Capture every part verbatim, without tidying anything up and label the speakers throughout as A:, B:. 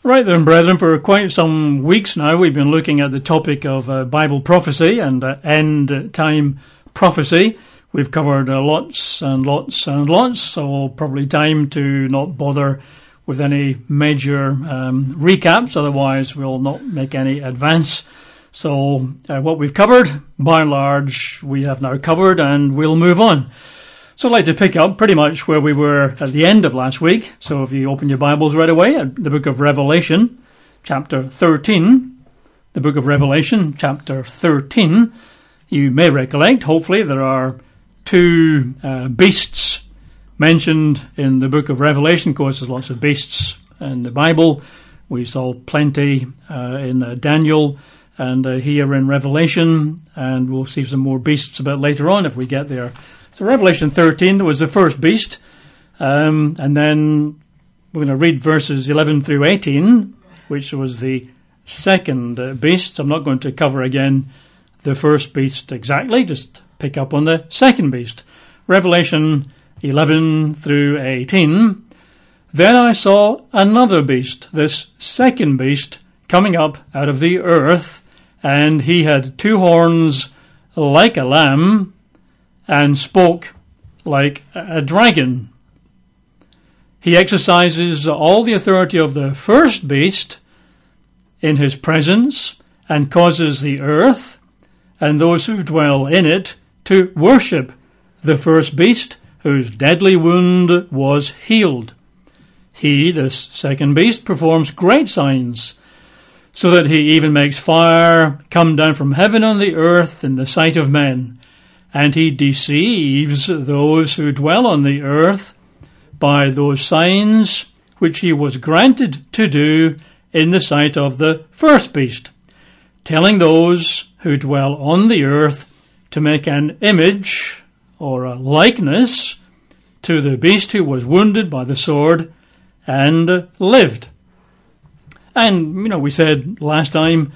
A: Right then, brethren, for quite some weeks now we've been looking at the topic of uh, Bible prophecy and uh, end-time prophecy. We've covered uh, lots and lots and lots, so probably time to not bother with any major um, recaps, otherwise we'll not make any advance. So uh, what we've covered, by and large, we have now covered, and we'll move on. So I'd like to pick up pretty much where we were at the end of last week. So if you open your Bibles right away at the book of Revelation, chapter thirteen. The book of Revelation, chapter thirteen. You may recollect, hopefully, there are two uh, beasts mentioned in the book of Revelation. Of course, there's lots of beasts in the Bible. We saw plenty uh, in uh, Daniel and uh, here in Revelation. And we'll see some more beasts a bit later on if we get there. So Revelation thirteen, there was the first beast, um, and then we're going to read verses eleven through eighteen, which was the second uh, beast. So I'm not going to cover again the first beast exactly, just pick up on the second beast. Revelation eleven through eighteen. Then I saw another beast, this second beast, coming up out of the earth, and he had two horns like a lamb, and spoke like a dragon. He exercises all the authority of the first beast in his presence, and causes the earth and those who dwell in it to worship the first beast, whose deadly wound was healed. He, this second beast, performs great signs, so that he even makes fire come down from heaven on the earth in the sight of men. And he deceives those who dwell on the earth by those signs which he was granted to do in the sight of the first beast, telling those who dwell on the earth to make an image or a likeness to the beast who was wounded by the sword and lived. And, you know, we said last time,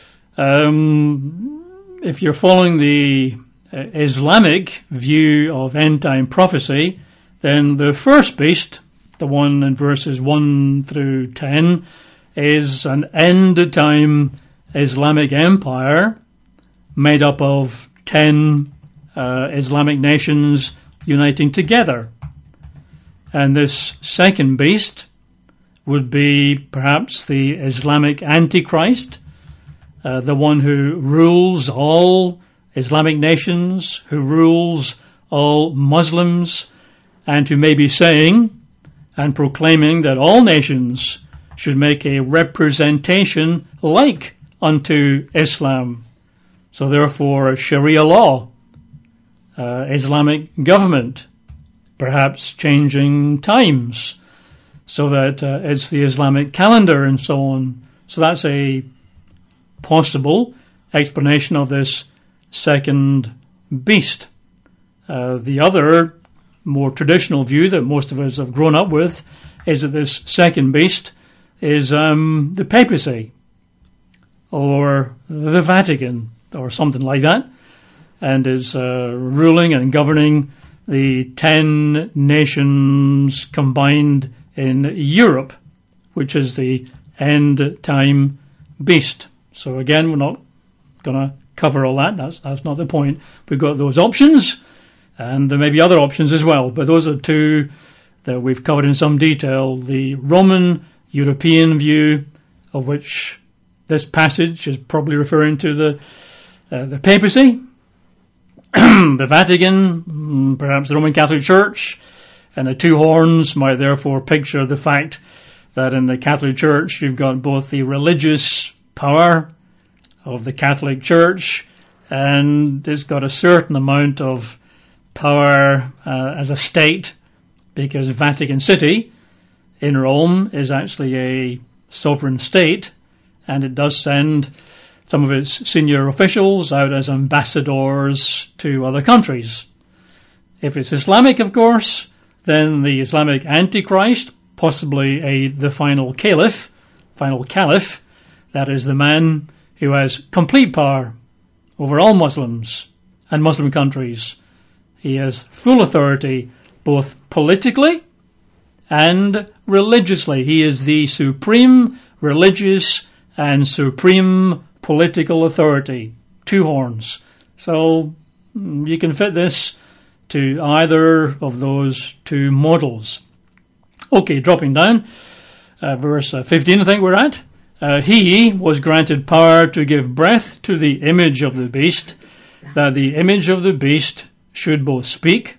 A: um, if you're following the Uh, Islamic view of end-time prophecy, then the first beast, the one in verses one through ten, is an end-time Islamic empire made up of ten uh, Islamic nations uniting together. And this second beast would be perhaps the Islamic Antichrist, uh, the one who rules all Islamic nations, who rules all Muslims, and who may be saying and proclaiming that all nations should make a representation like unto Islam. So therefore, Sharia law, uh, Islamic government, perhaps changing times, so that uh, it's the Islamic calendar and so on. So that's a possible explanation of this second beast. Uh, the other, more traditional view that most of us have grown up with is that this second beast is um, the papacy or the Vatican or something like that, and is uh, ruling and governing the ten nations combined in Europe, which is the end-time beast. So again, we're not going to cover all that. That's that's not the point. We've got those options, and there may be other options as well, but those are two that we've covered in some detail. The Roman European view, of which this passage is probably referring to the uh, the papacy, the Vatican, perhaps the Roman Catholic Church, and the two horns might therefore picture the fact that in the Catholic Church you've got both the religious power of the Catholic Church, and it's got a certain amount of power uh, as a state, because Vatican City in Rome is actually a sovereign state, and it does send some of its senior officials out as ambassadors to other countries. If it's Islamic, of course, then the Islamic Antichrist, possibly a the final caliph, final caliph, that is the man who has complete power over all Muslims and Muslim countries. He has full authority both politically and religiously. He is the supreme religious and supreme political authority. Two horns. So you can fit this to either of those two models. Okay, dropping down, uh, verse fifteen I think we're at. Uh, he was granted power to give breath to the image of the beast, that the image of the beast should both speak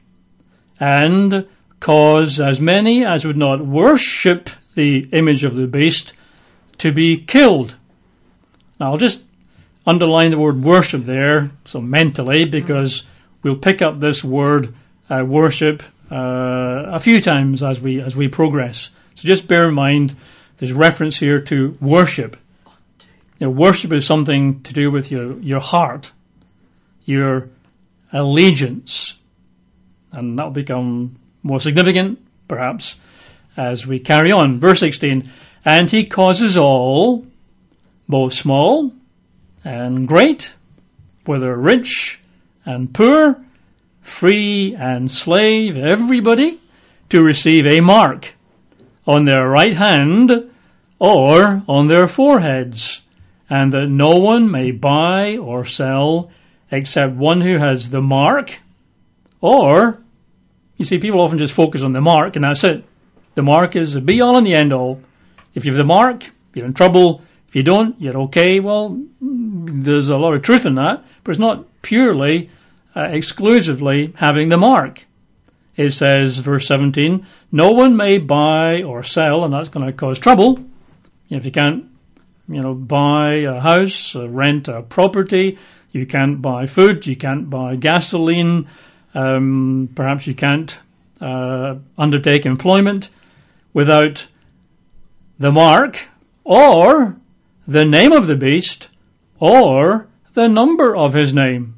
A: and cause as many as would not worship the image of the beast to be killed. Now I'll just underline the word worship there, so mentally, because we'll pick up this word uh, worship uh, a few times as we as we progress. So just bear in mind there's reference here to worship. You know, worship is something to do with your, your heart, your allegiance, and that will become more significant, perhaps, as we carry on. Verse sixteen, and he causes all, both small and great, whether rich and poor, free and slave, everybody, to receive a mark on their right hand or on their foreheads, and that no one may buy or sell except one who has the mark, or, you see, people often just focus on the mark and that's it. The mark is the be-all and the end-all. If you have the mark, you're in trouble. If you don't, you're okay. Well, there's a lot of truth in that, but it's not purely, uh, exclusively having the mark. It says, verse seventeen, no one may buy or sell, and that's going to cause trouble. If you can't, you know, buy a house, uh, rent a property, you can't buy food, you can't buy gasoline, um, perhaps you can't uh, undertake employment without the mark or the name of the beast or the number of his name.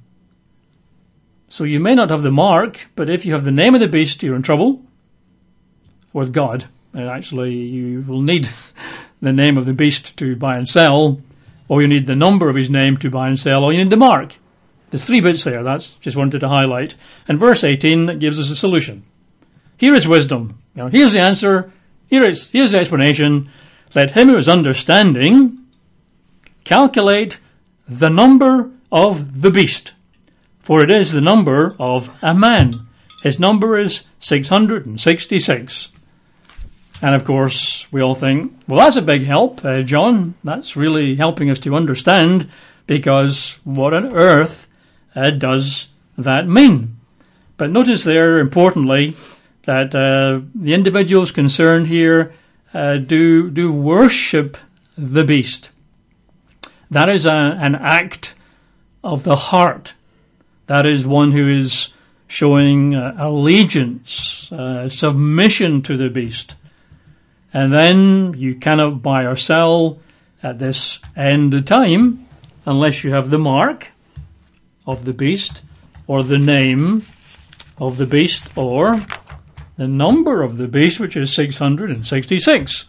A: So you may not have the mark, but if you have the name of the beast, you're in trouble with God. And actually, you will need the name of the beast to buy and sell, or you need the number of his name to buy and sell, or you need the mark. There's three bits there. That's just wanted to highlight. And verse eighteen gives us a solution. Here is wisdom. You know, here's the answer. Here is here's the explanation. Let him who is understanding calculate the number of the beast, for it is the number of a man. His number is six hundred sixty-six. And of course, we all think, well, that's a big help, uh, John. That's really helping us to understand, because what on earth uh, does that mean? But notice there, importantly, that uh, the individuals concerned here uh, do do worship the beast. That is a, an act of the heart. That is one who is showing uh, allegiance, uh, submission to the beast. And then you cannot buy or sell at this end of time unless you have the mark of the beast or the name of the beast or the number of the beast, which is six hundred sixty-six.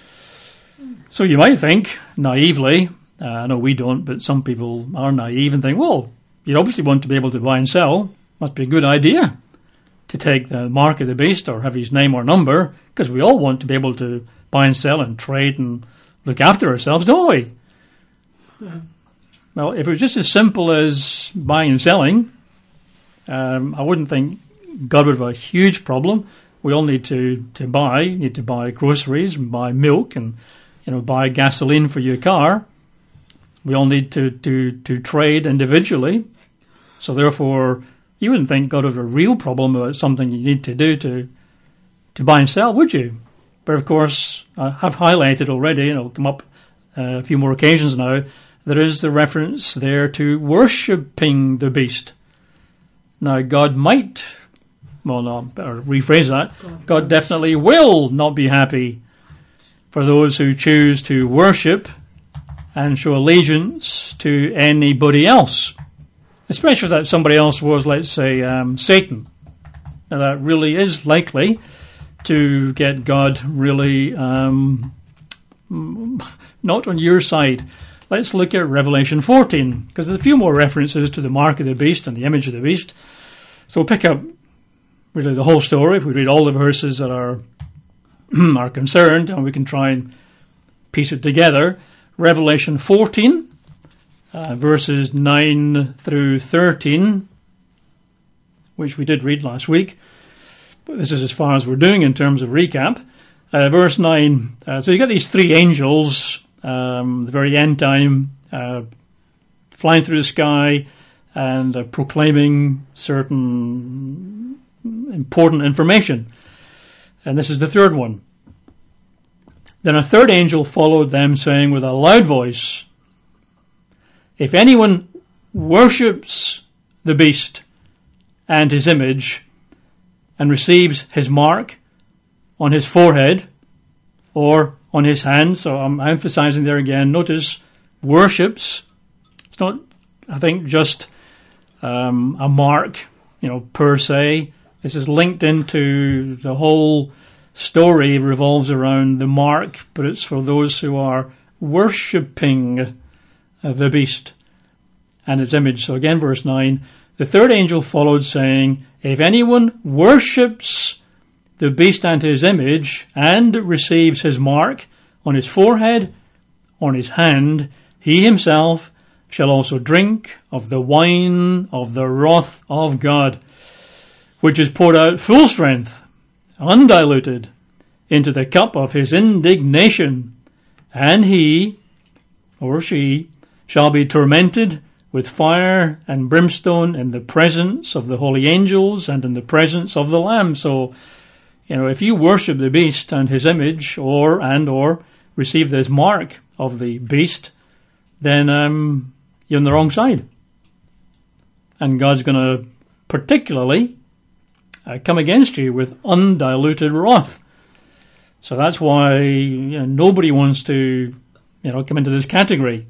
A: So you might think, naively, uh, I know we don't, but some people are naive and think, well, you obviously want to be able to buy and sell. Must be a good idea to take the mark of the beast or have his name or number, because we all want to be able to buy and sell and trade and look after ourselves, don't we? Yeah. Well, if it was just as simple as buying and selling, um, I wouldn't think God would have a huge problem. We all need to, to buy, need to buy groceries and buy milk and, you know, buy gasoline for your car. We all need to, to, to trade individually. So therefore, you wouldn't think God would have a real problem about something you need to do to to buy and sell, would you? But of course, I have highlighted already, and it'll come up uh, a few more occasions now, there is the reference there to worshipping the beast. Now, God might, well, no, better rephrase that, God, God definitely will not be happy for those who choose to worship and show allegiance to anybody else. Especially if that somebody else was, let's say, um, Satan. Now that really is likely to get God really um, not on your side. Let's look at Revelation fourteen, because there's a few more references to the mark of the beast and the image of the beast. So we'll pick up really the whole story if we read all the verses that are are concerned, and we can try and piece it together. Revelation fourteen, uh, verses nine through thirteen, which we did read last week. But this is as far as we're doing in terms of recap. Uh, verse nine, uh, so you got these three angels, um, the very end time, uh, flying through the sky and uh, proclaiming certain important information. And this is the third one. Then a third angel followed them, saying with a loud voice, "If anyone worships the beast and his image and receives his mark on his forehead or on his hand," so I'm emphasizing there again, notice worships. It's not, I think, just um, a mark, you know, per se. This is linked into the whole story revolves around the mark, but it's for those who are worshipping the beast and its image. So again, verse nine, the third angel followed, saying, "If anyone worships the beast and his image and receives his mark on his forehead, on his hand, he himself shall also drink of the wine of the wrath of God, which is poured out full strength, undiluted, into the cup of his indignation. And he," or she, "shall be tormented with fire and brimstone in the presence of the holy angels and in the presence of the Lamb." So, you know, if you worship the beast and his image, or and or receive this mark of the beast, then um, you're on the wrong side. And God's going to particularly uh, come against you with undiluted wrath. So that's why, you know, nobody wants to, you know, come into this category.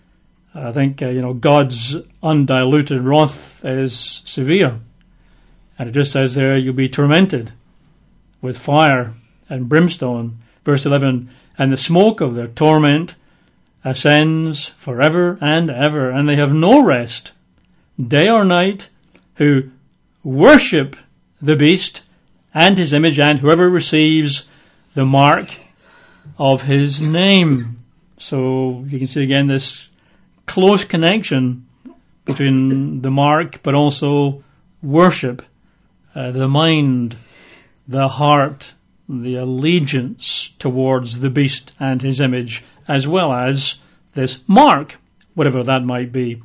A: I think, uh, you know, God's undiluted wrath is severe. And it just says there, you'll be tormented with fire and brimstone. Verse eleven, "And the smoke of their torment ascends forever and ever, and they have no rest, day or night, who worship the beast and his image, and whoever receives the mark of his name." So you can see again this close connection between the mark, but also worship, uh, the mind, the heart, the allegiance towards the beast and his image, as well as this mark, whatever that might be.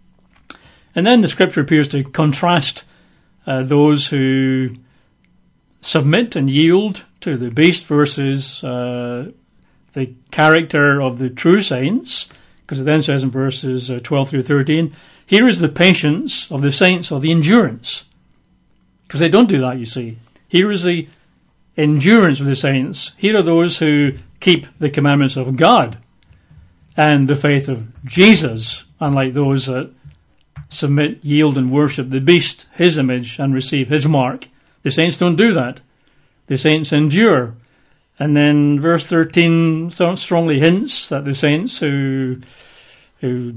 A: And then the scripture appears to contrast uh, those who submit and yield to the beast versus uh, the character of the true saints, because it then says in verses uh, twelve through thirteen, "Here is the patience of the saints, or the endurance." Because they don't do that, you see. Here is the endurance of the saints. Here are those who keep the commandments of God and the faith of Jesus, unlike those that submit, yield, and worship the beast, his image, and receive his mark. The saints don't do that. The saints endure. And then verse thirteen strongly hints that the saints who who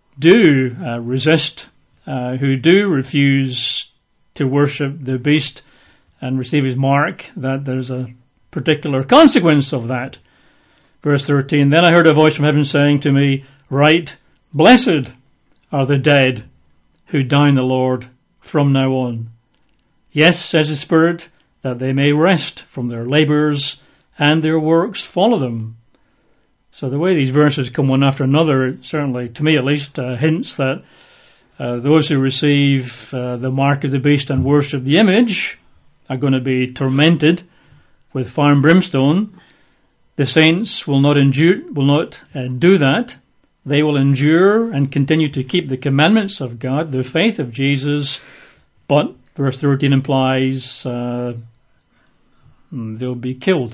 A: do uh, resist, uh, who do refuse to worship the beast and receive his mark, that there's a particular consequence of that. Verse thirteen, "Then I heard a voice from heaven saying to me, Write, blessed are the dead who die in the Lord from now on. Yes, says the Spirit, that they may rest from their labours and their works follow them." So the way these verses come one after another, certainly, to me at least, uh, hints that uh, those who receive uh, the mark of the beast and worship the image are going to be tormented with fire and brimstone. The saints will not endure, will not uh, do that. They will endure and continue to keep the commandments of God, the faith of Jesus. But verse thirteen implies uh, they'll be killed.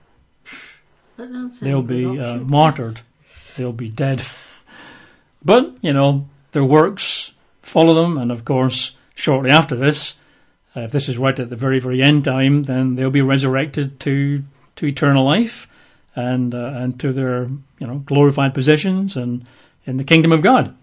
A: They'll be uh, martyred. They'll be dead. But, you know, their works follow them. And, of course, shortly after this, uh, if this is right at the very, very end time, then they'll be resurrected to, to eternal life and uh, and to their, you know, glorified positions and in the kingdom of God.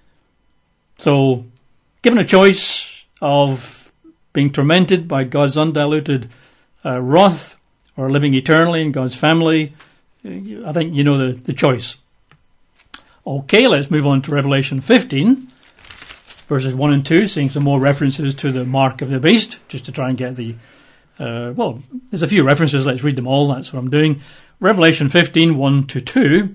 A: So, given a choice of being tormented by God's undiluted uh, wrath or living eternally in God's family, I think you know the, the choice. Okay, let's move on to Revelation fifteen, verses one and two, seeing some more references to the mark of the beast, just to try and get the, uh, well, there's a few references, let's read them all, that's what I'm doing. Revelation fifteen, one to two.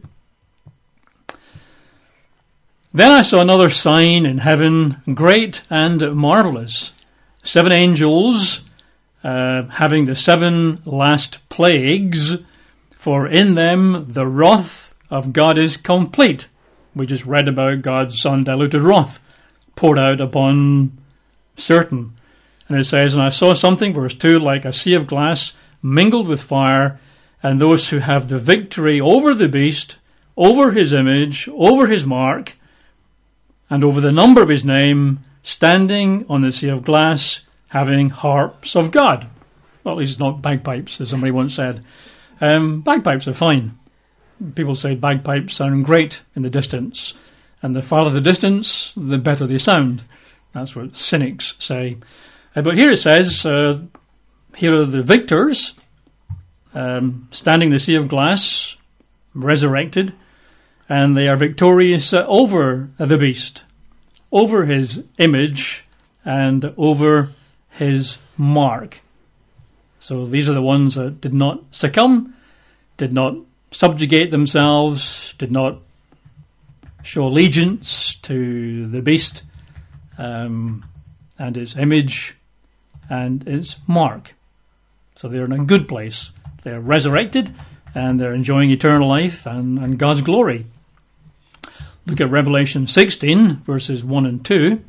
A: Then I saw another sign in heaven, great and marvellous, seven angels uh, having the seven last plagues, for in them the wrath of God is complete. We just read about God's undiluted wrath poured out upon certain. And it says, and I saw something, verse two, like a sea of glass mingled with fire, and those who have the victory over the beast, over his image, over his mark, and over the number of his name, standing on the sea of glass, having harps of God. Well, at least it's not bagpipes, as somebody once said. Um, bagpipes are fine. People say bagpipes sound great in the distance, and the farther the distance, the better they sound. That's what cynics say. Uh, but here it says, uh, here are the victors, um, standing in the sea of glass, resurrected, and they are victorious uh, over the beast, over his image, and over his mark. So these are the ones that did not succumb, did not subjugate themselves, did not show allegiance to the beast um, and its image and its mark. So they're in a good place. They're resurrected and they're enjoying eternal life and, and God's glory. Look at Revelation sixteen, verses one and two.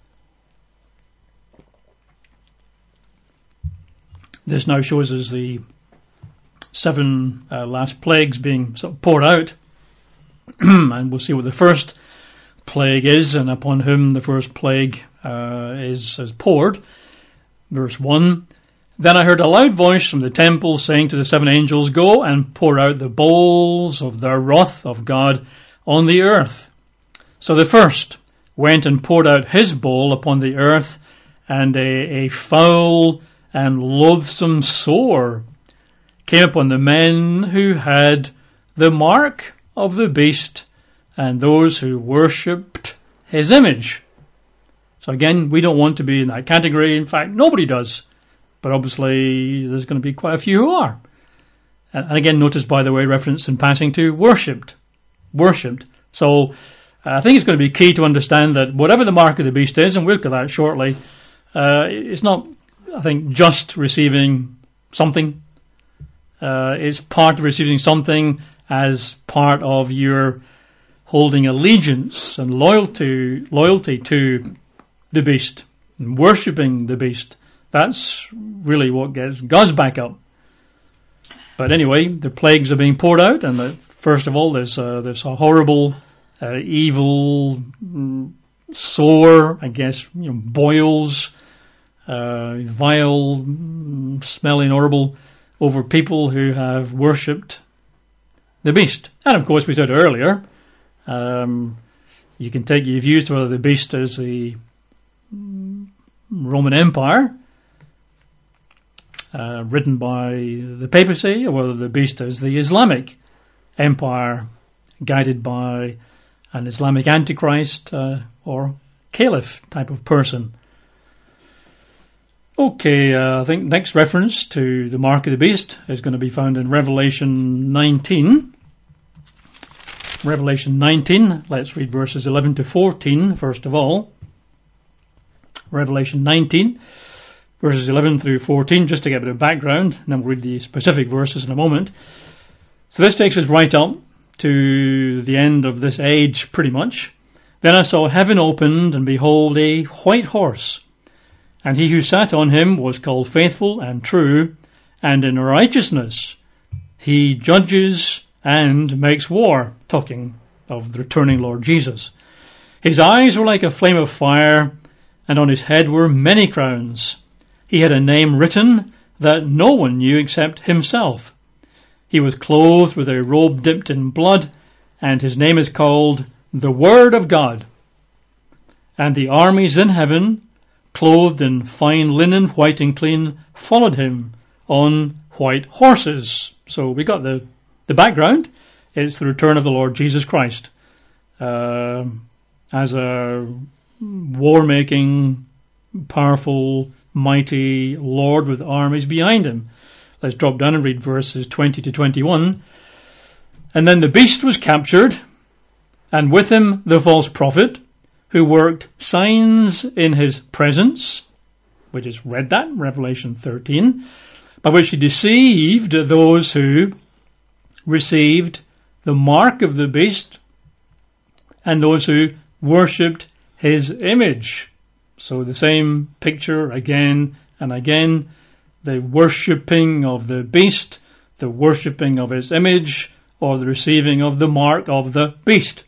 A: This now shows us the seven uh, last plagues being sort of poured out. And we'll see what the first plague is and upon whom the first plague uh, is, is poured. Verse one. Then I heard a loud voice from the temple saying to the seven angels, go and pour out the bowls of the wrath of God on the earth. So the first went and poured out his bowl upon the earth, and a, a foul and loathsome sore came upon the men who had the mark of the beast and those who worshipped his image. So again, we don't want to be in that category. In fact, nobody does. But obviously, there's going to be quite a few who are. And again, notice, by the way, reference in passing to worshipped. Worshipped. So I think it's going to be key to understand that whatever the mark of the beast is, and we'll look at that shortly, uh, it's not, I think, just receiving something. Uh, it's part of receiving something as part of your holding allegiance and loyalty, loyalty to the beast, and worshipping the beast. That's really what gets God's back up. But anyway, the plagues are being poured out, and the, first of all, there's uh, there's a horrible, uh, evil, mm, sore, I guess, you know, boils, uh, vile, mm, smelling, horrible, over people who have worshipped the beast. And of course, we said earlier, um, you can take your views to whether the beast is the Roman Empire, Uh, written by the papacy, or whether the beast is the Islamic empire guided by an Islamic antichrist uh, or caliph type of person. Okay, uh, I think next reference to the mark of the beast is going to be found in Revelation nineteen. Revelation nineteen, let's read verses eleven to fourteen first of all. Revelation nineteen. Verses eleven through fourteen, just to get a bit of background, and then we'll read the specific verses in a moment. So this takes us right up to the end of this age, pretty much. Then I saw heaven opened, and behold, a white horse. And he who sat on him was called Faithful and True, and in righteousness he judges and makes war, talking of the returning Lord Jesus. His eyes were like a flame of fire, and on his head were many crowns. He had a name written that no one knew except himself. He was clothed with a robe dipped in blood, and his name is called the Word of God. And the armies in heaven, clothed in fine linen, white and clean, followed him on white horses. So we got the the background, it's the return of the Lord Jesus Christ uh, as a war-making, powerful, mighty Lord with armies behind him. Let's drop down and read verses twenty to twenty-one. And then the beast was captured, and with him the false prophet, who worked signs in his presence. We just read that, Revelation thirteen, by which he deceived those who received the mark of the beast and those who worshipped his image. So the same picture again and again, the worshipping of the beast, the worshipping of his image, or the receiving of the mark of the beast.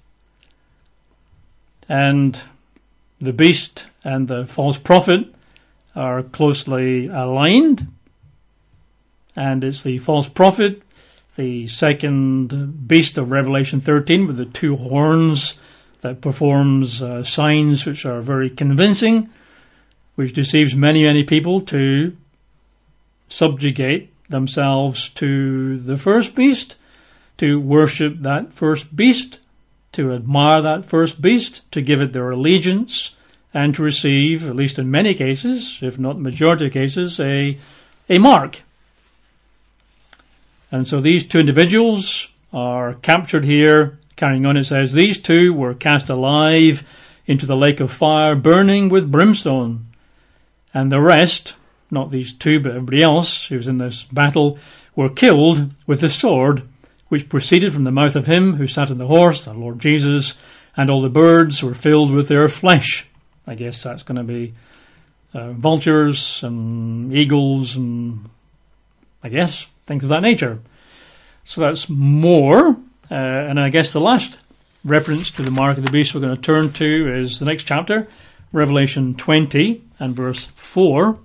A: And the beast and the false prophet are closely aligned, and it's the false prophet, the second beast of Revelation thirteen with the two horns, that performs uh, signs which are very convincing, which deceives many, many people to subjugate themselves to the first beast, to worship that first beast, to admire that first beast, to give it their allegiance, and to receive, at least in many cases, if not majority of cases, a, a mark. And so these two individuals are captured here. Carrying on, it says, these two were cast alive into the lake of fire, burning with brimstone. And the rest, not these two, but everybody else who was in this battle, were killed with the sword which proceeded from the mouth of him who sat on the horse, the Lord Jesus, and all the birds were filled with their flesh. I guess that's going to be uh, vultures and eagles and, I guess, things of that nature. So that's more. Uh, and I guess the last reference to the mark of the beast we're going to turn to is the next chapter, Revelation twenty and verse four.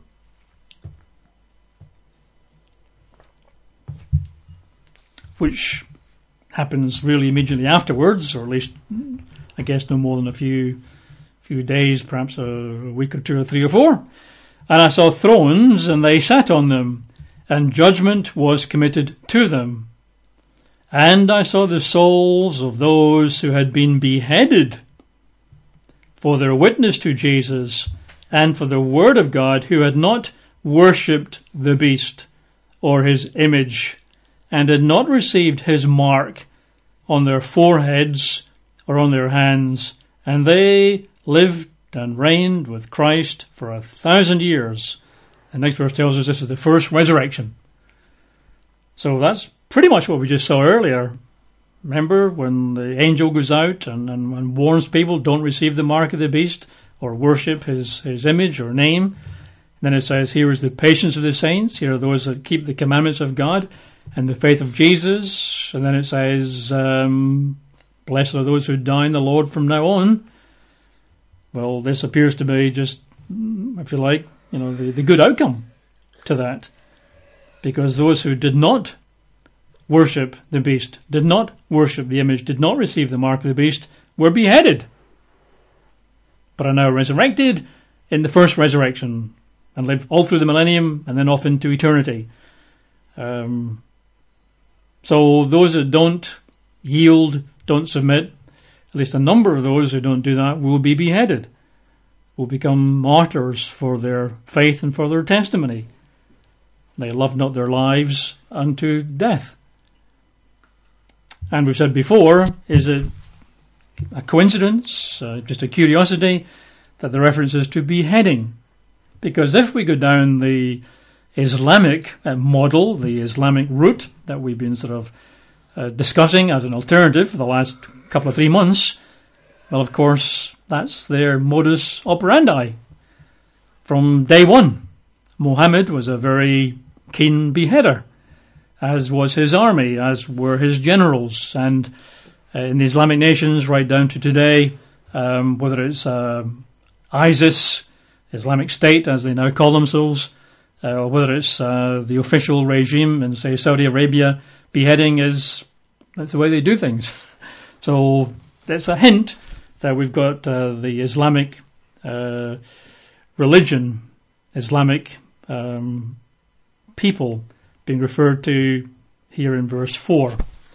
A: Which happens really immediately afterwards, or at least, I guess, no more than a few few days, perhaps a, a week or two or three or four. And I saw thrones, and they sat on them, and judgment was committed to them. And I saw the souls of those who had been beheaded for their witness to Jesus and for the word of God, who had not worshipped the beast or his image, and had not received his mark on their foreheads or on their hands. And they lived and reigned with Christ for a thousand years. The next verse tells us this is the first resurrection. So that's pretty much what we just saw earlier. Remember when the angel goes out and, and, and warns people, don't receive the mark of the beast or worship his, his image or name. And then it says, here is the patience of the saints. Here are those that keep the commandments of God and the faith of Jesus. And then it says, um, blessed are those who die in the Lord from now on. Well, this appears to be just, if you like, you know, the, the good outcome to that. Because those who did not worship the beast, did not worship the image, did not receive the mark of the beast, were beheaded, but are now resurrected in the first resurrection and live all through the millennium and then off into eternity. Um, so those that don't yield, don't submit, at least a number of those who don't do that will be beheaded, will become martyrs for their faith and for their testimony. They love not their lives unto death. And we've said before, is it a coincidence, uh, just a curiosity, that the reference is to beheading? Because if we go down the Islamic uh, model, the Islamic route that we've been sort of uh, discussing as an alternative for the last couple of three months, well, of course, that's their modus operandi from day one. Muhammad was a very keen beheader, as was his army, as were his generals. And uh, in the Islamic nations right down to today, um, whether it's uh, ISIS, Islamic State as they now call themselves, uh, or whether it's uh, the official regime in, say, Saudi Arabia, beheading is, that's the way they do things. So that's a hint that we've got uh, the Islamic uh, religion, Islamic um, people being referred to here in verse four.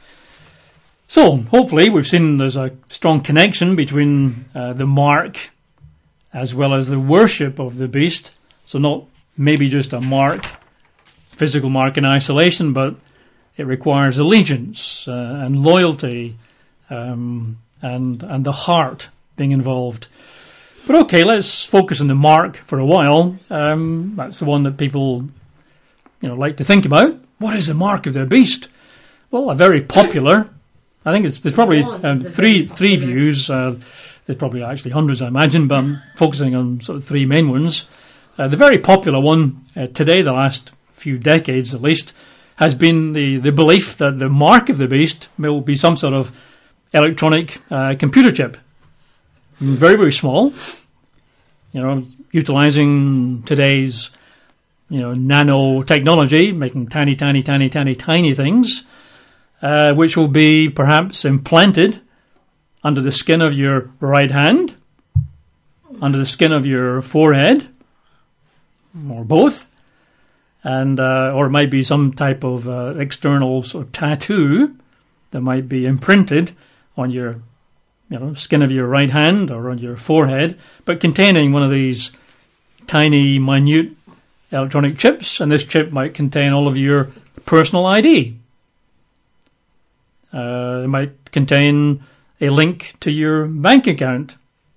A: So, hopefully, we've seen there's a strong connection between uh, the mark as well as the worship of the beast. So not maybe just a mark, physical mark in isolation, but it requires allegiance uh, and loyalty um, and and the heart being involved. But okay, let's focus on the mark for a while. Um, that's the one that people, you know, like to think about. What is the mark of the beast? Well, a very popular. I think it's, there's probably um, three three views. Uh, there's probably actually hundreds, I imagine, but I'm focusing on sort of three main ones. Uh, the very popular one uh, today, the last few decades at least, has been the, the belief that the mark of the beast will be some sort of electronic uh, computer chip. Very, very small. You know, utilizing today's, you know, nanotechnology, making tiny, tiny, tiny, tiny, tiny things. Uh, which will be perhaps implanted under the skin of your right hand, under the skin of your forehead, or both, and uh, or it might be some type of uh, external sort of tattoo that might be imprinted on your, you know, skin of your right hand or on your forehead, but containing one of these tiny, minute electronic chips, and this chip might contain all of your personal I D. Uh, it might contain a link to your bank account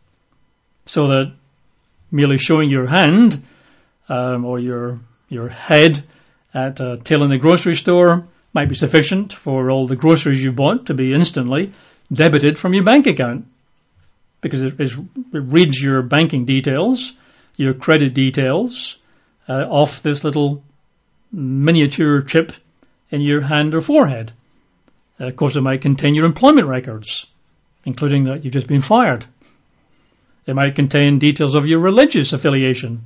A: so that merely showing your hand um, or your your head at a till in the grocery store might be sufficient for all the groceries you bought to be instantly debited from your bank account, because it, it reads your banking details, your credit details uh, off this little miniature chip in your hand or forehead. Uh, of course, it might contain your employment records, including that you've just been fired. It might contain details of your religious affiliation.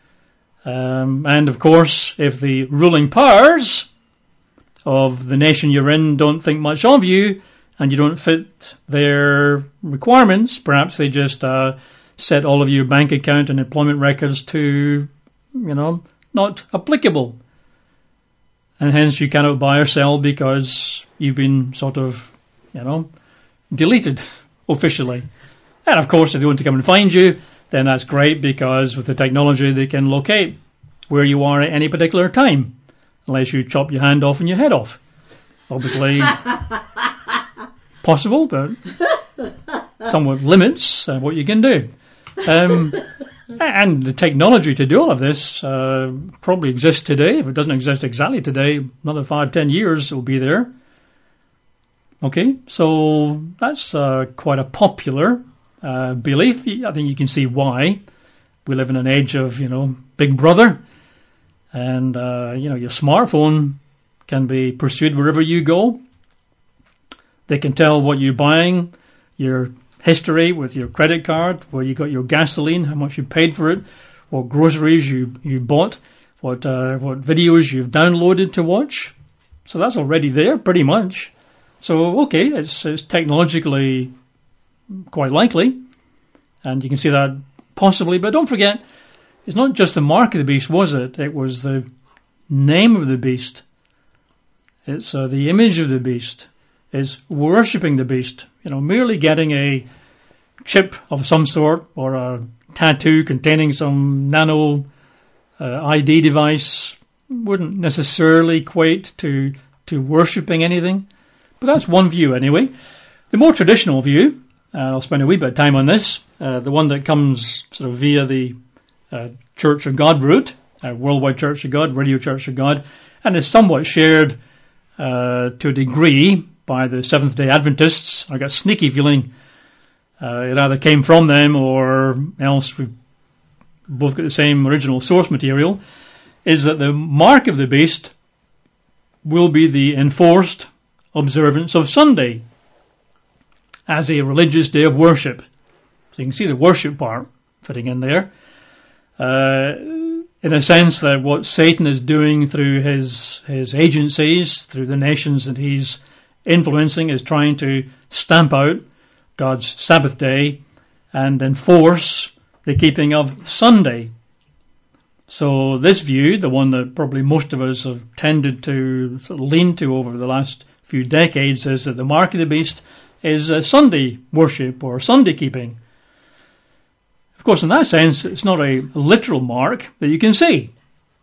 A: Um, and, of course, if the ruling powers of the nation you're in don't think much of you and you don't fit their requirements, perhaps they just uh, set all of your bank account and employment records to, you know, not applicable. And hence you cannot buy or sell because you've been sort of, you know, deleted officially. And of course, if they want to come and find you, then that's great, because with the technology they can locate where you are at any particular time, unless you chop your hand off and your head off. Obviously possible, but somewhat limits uh, what you can do. Um And the technology to do all of this uh, probably exists today. If it doesn't exist exactly today, another five, ten years it will be there. Okay, so that's uh, quite a popular uh, belief. I think you can see why. We live in an age of, you know, Big Brother. And, uh, you know, your smartphone can be pursued wherever you go. They can tell what you're buying, your history with your credit card, where you got your gasoline, how much you paid for it, what groceries you, you bought, what uh, what videos you've downloaded to watch. So that's already there, pretty much. So, okay, it's, it's technologically quite likely, and you can see that possibly. But don't forget, it's not just the mark of the beast, was it? It was the name of the beast. It's uh, the image of the beast. It's worshipping the beast. You know, merely getting a chip of some sort or a tattoo containing some nano uh, I D device wouldn't necessarily equate to, to worshipping anything. But that's one view anyway. The more traditional view, and I'll spend a wee bit of time on this, uh, the one that comes sort of via the uh, Church of God route, uh, Worldwide Church of God, Radio Church of God, and is somewhat shared uh, to a degree by the Seventh-day Adventists. I got a sneaky feeling uh, it either came from them or else we've both got the same original source material, is that the mark of the beast will be the enforced observance of Sunday as a religious day of worship. So you can see the worship part fitting in there. Uh, in a sense that what Satan is doing through his his agencies, through the nations that he's influencing, is trying to stamp out God's Sabbath day and enforce the keeping of Sunday. So this view, the one that probably most of us have tended to sort of lean to over the last few decades is that the mark of the beast is uh, Sunday worship or Sunday keeping. Of course, in that sense, it's not a literal mark that you can see.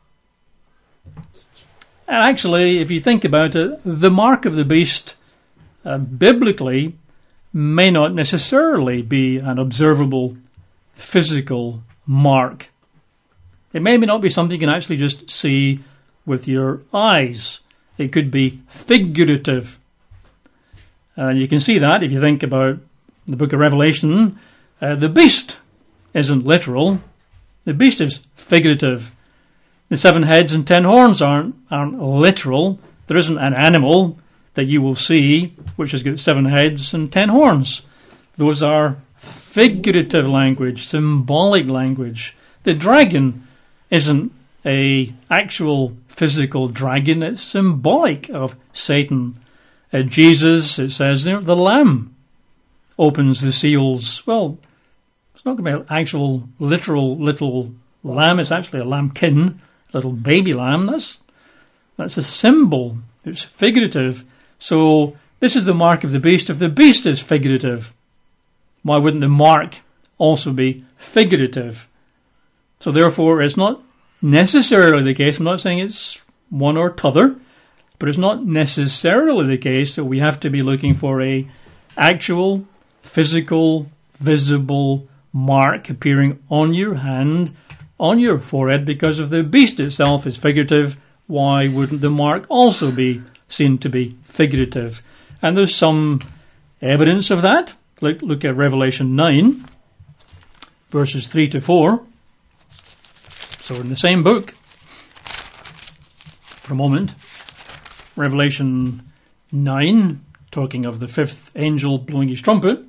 A: And actually, if you think about it, the mark of the beast uh, biblically may not necessarily be an observable physical mark. It may not be something you can actually just see with your eyes. It could be figurative. And you can see that if you think about the book of Revelation. Uh, the beast isn't literal. The beast is figurative. The seven heads and ten horns aren't, aren't literal. There isn't an animal that you will see which has got seven heads and ten horns. Those are figurative language, symbolic language. The dragon isn't a actual physical dragon. It's symbolic of Satan. Uh, Jesus, it says there, the lamb opens the seals. Well, it's not going to be an actual literal little lamb. It's actually a lambkin, little baby lamb. That's that's a symbol. It's figurative. So this is the mark of the beast. If the beast is figurative, why wouldn't the mark also be figurative? So therefore, it's not necessarily the case. I'm not saying it's one or t'other, but it's not necessarily the case that we have to be looking for a actual, physical, visible mark appearing on your hand, on your forehead, because if the beast itself is figurative, why wouldn't the mark also be seen to be figurative? And there's some evidence of that. Look, look at Revelation nine, verses three to four. So in the same book, for a moment, Revelation nine, talking of the fifth angel blowing his trumpet.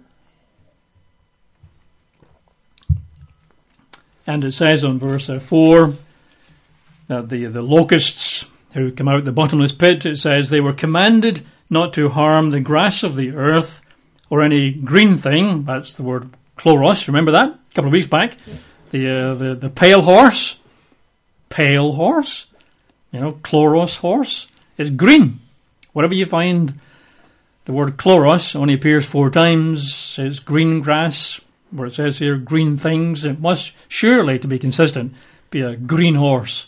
A: And it says on verse four that the, the locusts who come out of the bottomless pit, it says, they were commanded not to harm the grass of the earth or any green thing. That's the word chloros. Remember that? A couple of weeks back. Yeah. The, uh, the, the pale horse. Pale horse. You know, chloros horse is green. Whatever you find, the word chloros only appears four times. It's green grass. Where it says here, green things, it must surely, to be consistent, be a green horse.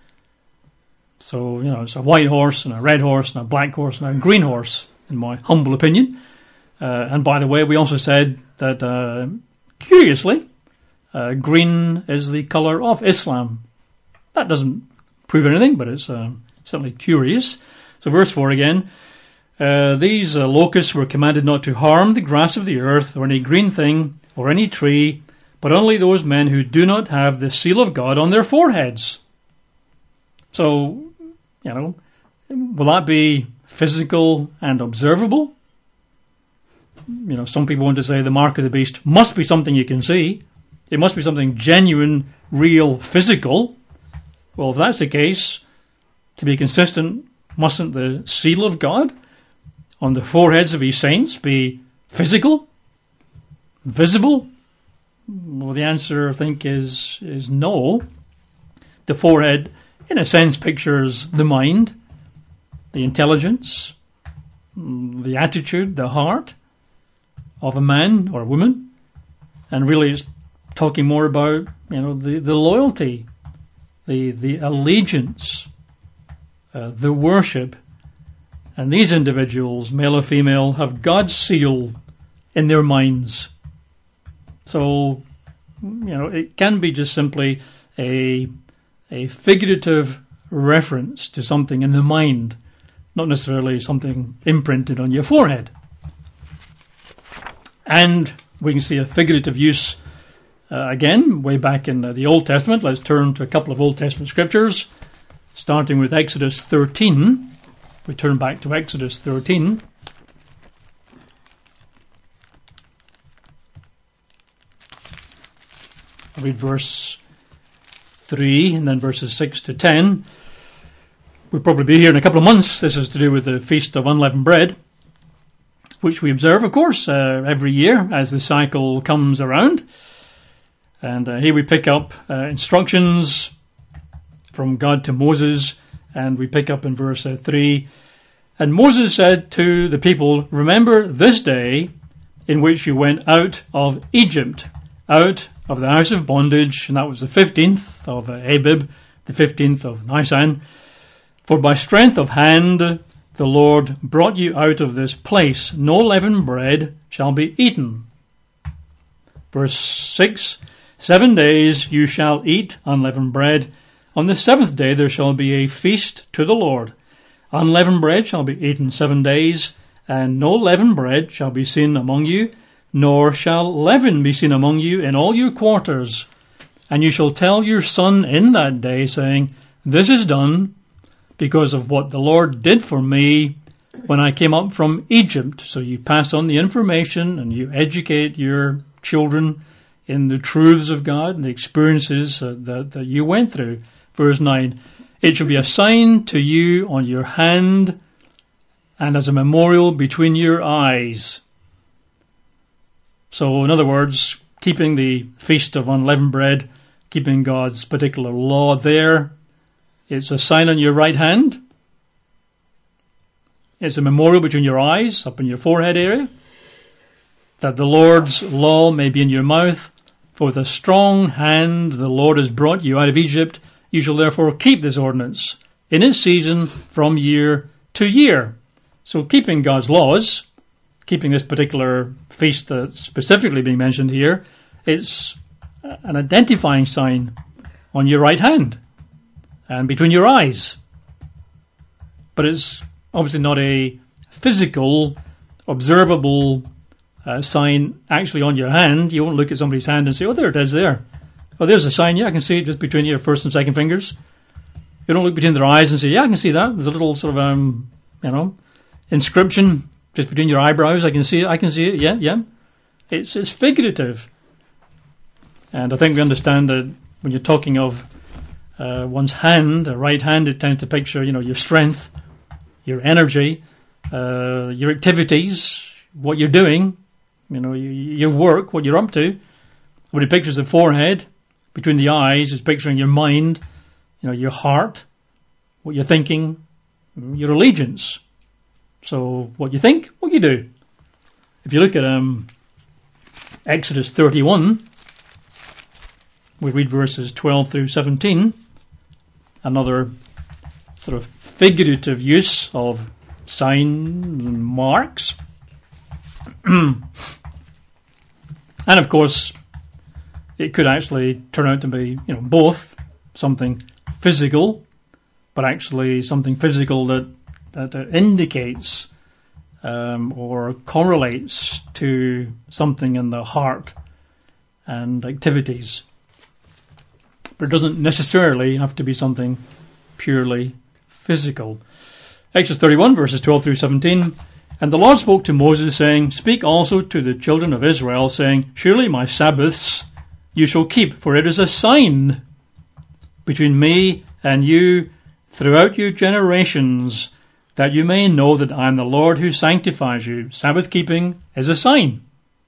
A: So, you know, it's a white horse and a red horse and a black horse and a green horse, in my humble opinion. Uh, and by the way, we also said that, uh, curiously, uh, green is the colour of Islam. That doesn't prove anything, but it's uh, certainly curious. So verse four again. Uh, these uh, locusts were commanded not to harm the grass of the earth or any green thing or any tree, but only those men who do not have the seal of God on their foreheads. So, you know, will that be physical and observable? You know, some people want to say the mark of the beast must be something you can see. It must be something genuine, real, physical. Well, if that's the case, to be consistent, mustn't the seal of God on the foreheads of his saints be physical, visible? Well, the answer, I think, is is no. The forehead, in a sense, pictures the mind, the intelligence, the attitude, the heart of a man or a woman, and really it's talking more about, you know, the, the loyalty, the the allegiance, uh, the worship. And these individuals, male or female, have God's seal in their minds. So, you know, it can be just simply a a figurative reference to something in the mind, not necessarily something imprinted on your forehead. And we can see a figurative use, uh, again, way back in uh, the Old Testament. Let's turn to a couple of Old Testament scriptures, starting with Exodus thirteen. We turn back to Exodus thirteen. I'll read verse three and then verses six to ten. We'll probably be here in a couple of months. This is to do with the Feast of Unleavened Bread, which we observe, of course, uh, every year as the cycle comes around. And uh, here we pick up uh, instructions from God to Moses, and we pick up in verse uh, three, And Moses said to the people, remember this day in which you went out of Egypt, out of the house of bondage, and that was the fifteenth of Abib, the fifteenth of Nisan. For by strength of hand the Lord brought you out of this place. No leavened bread shall be eaten. Verse six, seven days you shall eat unleavened bread. On the seventh day there shall be a feast to the Lord. Unleavened bread shall be eaten seven days, and no leavened bread shall be seen among you, nor shall leaven be seen among you in all your quarters. And you shall tell your son in that day, saying, this is done because of what the Lord did for me when I came up from Egypt. So you pass on the information and you educate your children in the truths of God and the experiences uh, that, that you went through. Verse nine, it shall be a sign to you on your hand and as a memorial between your eyes. So, in other words, keeping the Feast of Unleavened Bread, keeping God's particular law there, it's a sign on your right hand. It's a memorial between your eyes, up in your forehead area, that the Lord's law may be in your mouth. For with a strong hand the Lord has brought you out of Egypt. You shall therefore keep this ordinance in its season from year to year. So keeping God's laws, keeping this particular feast that's specifically being mentioned here, it's an identifying sign on your right hand and between your eyes. But it's obviously not a physical, observable uh, sign actually on your hand. You won't look at somebody's hand and say, oh, there it is there. Oh, there's a sign. Yeah, I can see it just between your first and second fingers. You don't look between their eyes and say, yeah, I can see that. There's a little sort of, um, you know, inscription just between your eyebrows. I can see it. I can see it. Yeah, yeah. It's it's figurative. And I think we understand that when you're talking of uh, one's hand, a right hand, it tends to picture, you know, your strength, your energy, uh, your activities, what you're doing, you know, your, your work, what you're up to. When it pictures the forehead, between the eyes, it's picturing your mind, you know, your heart, what you're thinking, your allegiance. So what you think, what you do. If you look at um, Exodus thirty-one, we read verses twelve through seventeen, another sort of figurative use of signs and marks. And of course, it could actually turn out to be, you know, both something physical, but actually something physical that, that indicates um, or correlates to something in the heart and activities. But it doesn't necessarily have to be something purely physical. Exodus thirty-one, verses twelve through seventeen. And the Lord spoke to Moses, saying, speak also to the children of Israel, saying, surely my Sabbaths you shall keep, for it is a sign between me and you throughout your generations, that you may know that I am the Lord who sanctifies you. Sabbath keeping is a sign.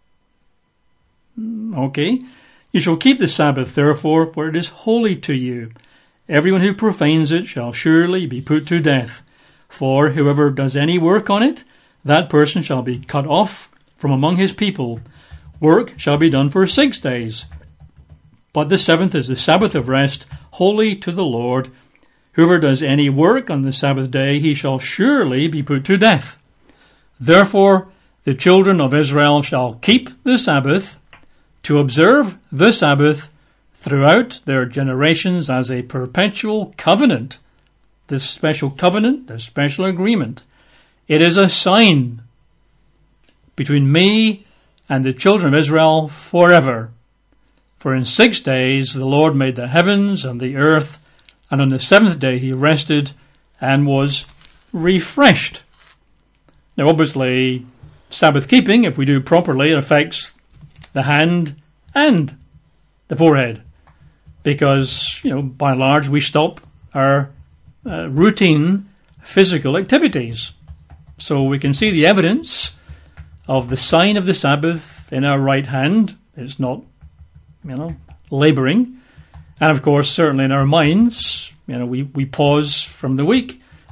A: Okay. You shall keep the Sabbath, therefore, for it is holy to you. Everyone who profanes it shall surely be put to death. For whoever does any work on it, that person shall be cut off from among his people. Work shall be done for six days. But the seventh is the Sabbath of rest, holy to the Lord. Whoever does any work on the Sabbath day, he shall surely be put to death. Therefore, the children of Israel shall keep the Sabbath, to observe the Sabbath throughout their generations as a perpetual covenant. This special covenant, this special agreement, it is a sign between me and the children of Israel forever. For in six days the Lord made the heavens and the earth, and on the seventh day he rested and was refreshed. Now obviously, Sabbath keeping, if we do properly, it affects the hand and the forehead. Because, you know, by and large we stop our uh, routine physical activities. So we can see the evidence of the sign of the Sabbath in our right hand. It's not, you know, labouring. And of course, certainly in our minds, you know, we, we pause from the week.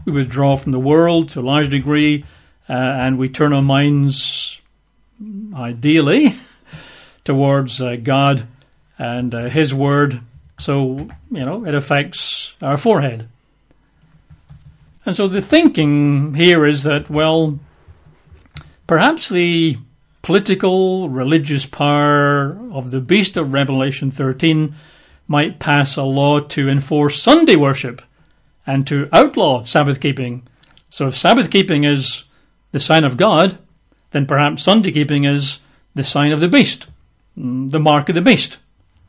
A: we withdraw from the world to a large degree, uh, and we turn our minds, ideally, towards uh, God and uh, His Word. So, you know, it affects our forehead. And so the thinking here is that, well, perhaps the political, religious power of the beast of Revelation thirteen might pass a law to enforce Sunday worship and to outlaw Sabbath keeping. So if Sabbath keeping is the sign of God, then perhaps Sunday keeping is the sign of the beast, the mark of the beast.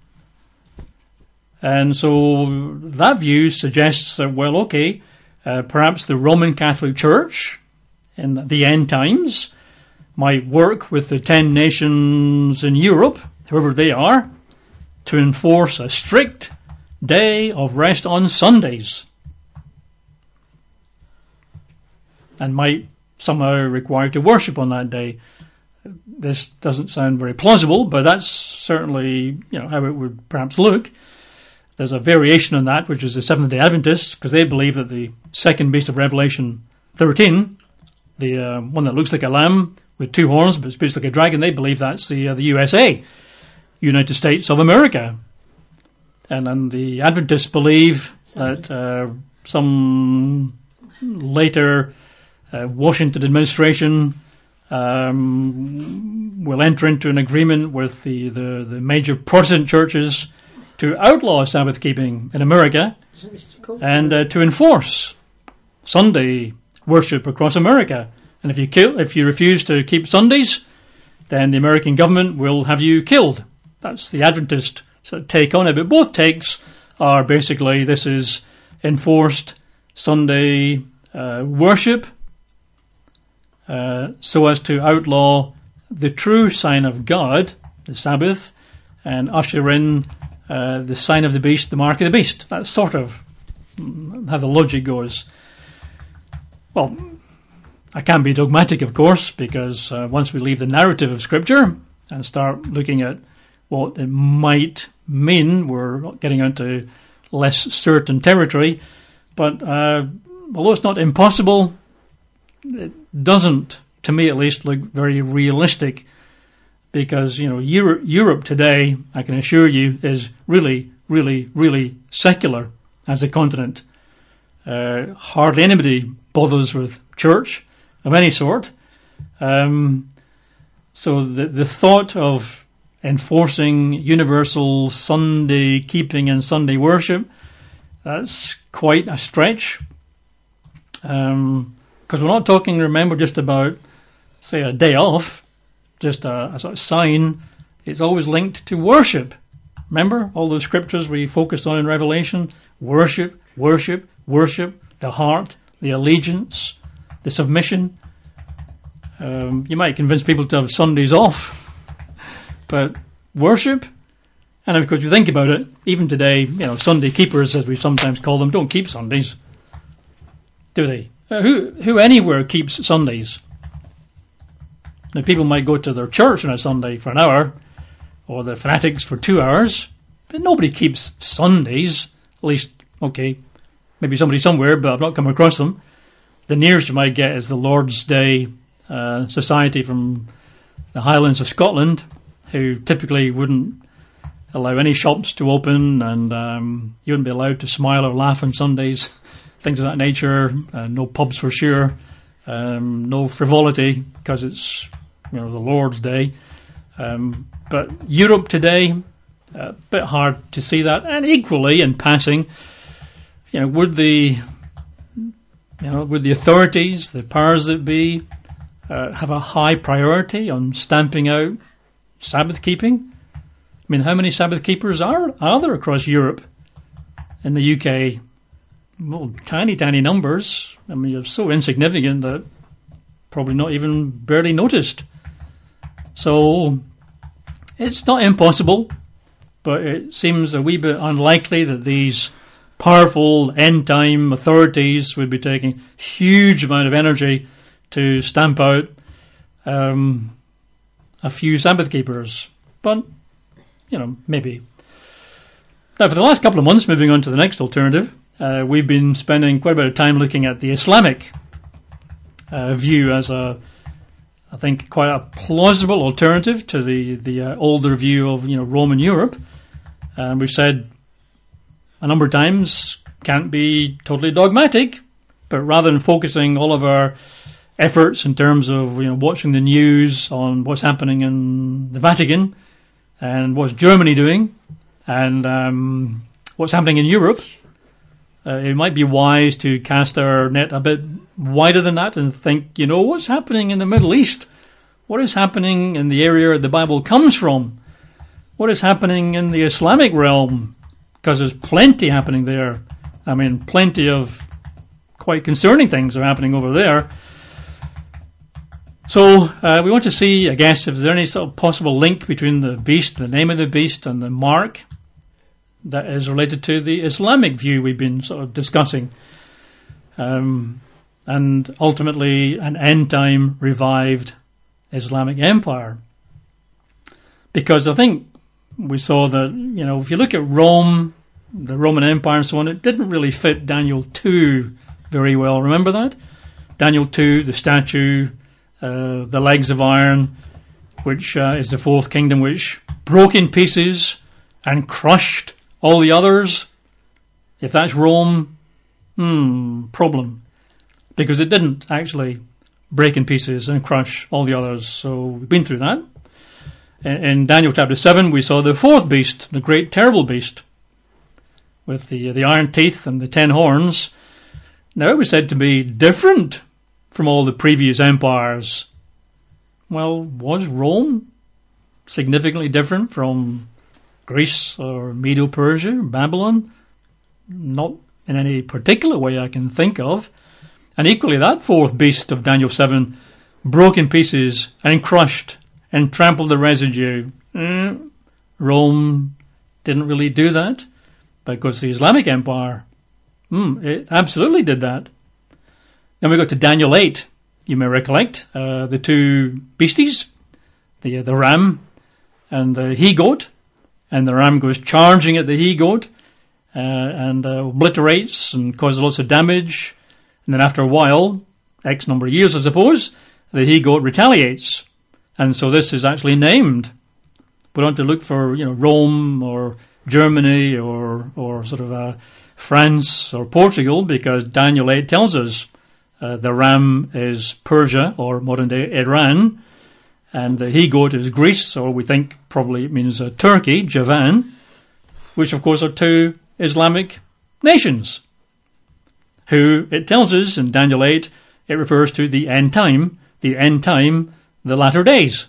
A: And so that view suggests that, well, okay, uh, perhaps the Roman Catholic Church in the end times might work with the ten nations in Europe, whoever they are, to enforce a strict day of rest on Sundays, and might somehow require to worship on that day. This doesn't sound very plausible, but that's certainly, you know, how it would perhaps look. There's a variation on that, which is the Seventh-day Adventists, because they believe that the second beast of Revelation thirteen, the uh, one that looks like a lamb with two horns but speaks like a dragon, they believe that's the uh, the U S A, United States of America. And then the Adventists believe that uh, some later uh, Washington administration um, will enter into an agreement with the, the, the major Protestant churches to outlaw Sabbath keeping in America and uh, to enforce Sunday worship across America. And if you kill, if you refuse to keep Sundays, then the American government will have you killed. That's the Adventist sort of take on it. But both takes are basically, this is enforced Sunday uh, worship uh, so as to outlaw the true sign of God, the Sabbath, and usher in uh, the sign of the beast, the mark of the beast. That's sort of how the logic goes. Well, I can't be dogmatic, of course, because uh, once we leave the narrative of Scripture and start looking at what it might mean, we're getting into less certain territory. But uh, although it's not impossible, it doesn't, to me at least, look very realistic, because, you know, Euro- Europe today, I can assure you, is really, really, really secular as a continent. Uh, hardly anybody bothers with church of any sort. Um, so the the thought of enforcing universal Sunday keeping and Sunday worship, that's quite a stretch. Um, because we're not talking, remember, just about, say, a day off, just a, a sort of sign. It's always linked to worship. Remember all those scriptures we focused on in Revelation? Worship, worship, worship, the heart, the allegiance, the submission. Um, you might convince people to have Sundays off, but worship, and of course you think about it, even today, you know, Sunday keepers, as we sometimes call them, don't keep Sundays, do they? Uh, who who anywhere keeps Sundays? Now, people might go to their church on a Sunday for an hour, or the fanatics for two hours, but nobody keeps Sundays. At least, okay, maybe somebody somewhere, but I've not come across them. The nearest you might get is the Lord's Day uh, Society from the Highlands of Scotland, who typically wouldn't allow any shops to open, and um, you wouldn't be allowed to smile or laugh on Sundays, things of that nature. Uh, no pubs for sure, um, no frivolity, because it's, you know, the Lord's Day. Um, but Europe today, a bit hard to see that. And equally, in passing, you know, would the you know would the authorities, the powers that be, uh, have a high priority on stamping out Sabbath keeping? I mean, how many Sabbath keepers are are there across Europe? In the U K, well, tiny, tiny numbers. I mean, it's so insignificant that probably not even barely noticed. So it's not impossible, but it seems a wee bit unlikely that these powerful end-time authorities would be taking huge amount of energy to stamp out um, a few Sabbath keepers. But, you know, maybe. Now, for the last couple of months, moving on to the next alternative, uh, we've been spending quite a bit of time looking at the Islamic uh, view as a, I think, quite a plausible alternative to the the uh, older view of you know Roman Europe. And we've said a number of times, can't be totally dogmatic, but rather than focusing all of our efforts in terms of you know watching the news on what's happening in the Vatican and what's Germany doing and um, what's happening in Europe, uh, it might be wise to cast our net a bit wider than that and think, you know, what's happening in the Middle East? What is happening in the area the Bible comes from? What is happening in the Islamic realm? Because there's plenty happening there. I mean, plenty of quite concerning things are happening over there. So uh, we want to see, I guess, if there's any sort of possible link between the beast, the name of the beast, and the mark that is related to the Islamic view we've been sort of discussing. Um, and ultimately an end-time revived Islamic empire. Because I think we saw that, you know, if you look at Rome, the Roman Empire and so on, it didn't really fit Daniel two very well. Remember that? Daniel two, the statue, uh, the legs of iron, which uh, is the fourth kingdom, which broke in pieces and crushed all the others. If that's Rome, hmm, problem. Because it didn't actually break in pieces and crush all the others. So we've been through that. In Daniel chapter seven, we saw the fourth beast, the great terrible beast, with the the iron teeth and the ten horns. Now it was said to be different from all the previous empires. Well, was Rome significantly different from Greece or Medo-Persia, Babylon? Not in any particular way I can think of. And equally, that fourth beast of Daniel seven broke in pieces and crushed and trampled the residue. Mm, Rome didn't really do that, because the Islamic Empire, mm, it absolutely did that. Then we got to Daniel eight. You may recollect uh, the two beasties, the the ram and the he-goat, and the ram goes charging at the he-goat uh, and uh, obliterates and causes lots of damage. And then after a while, X number of years, I suppose, the he-goat retaliates. And so this is actually named. We don't have to look for, you know, Rome or Germany or or sort of uh, France or Portugal, because Daniel eight tells us uh, the ram is Persia or modern-day Iran, and the he-goat is Greece, or we think probably it means uh, Turkey, Javan, which of course are two Islamic nations, who, it tells us in Daniel eight, it refers to the end time, the end time, the latter days.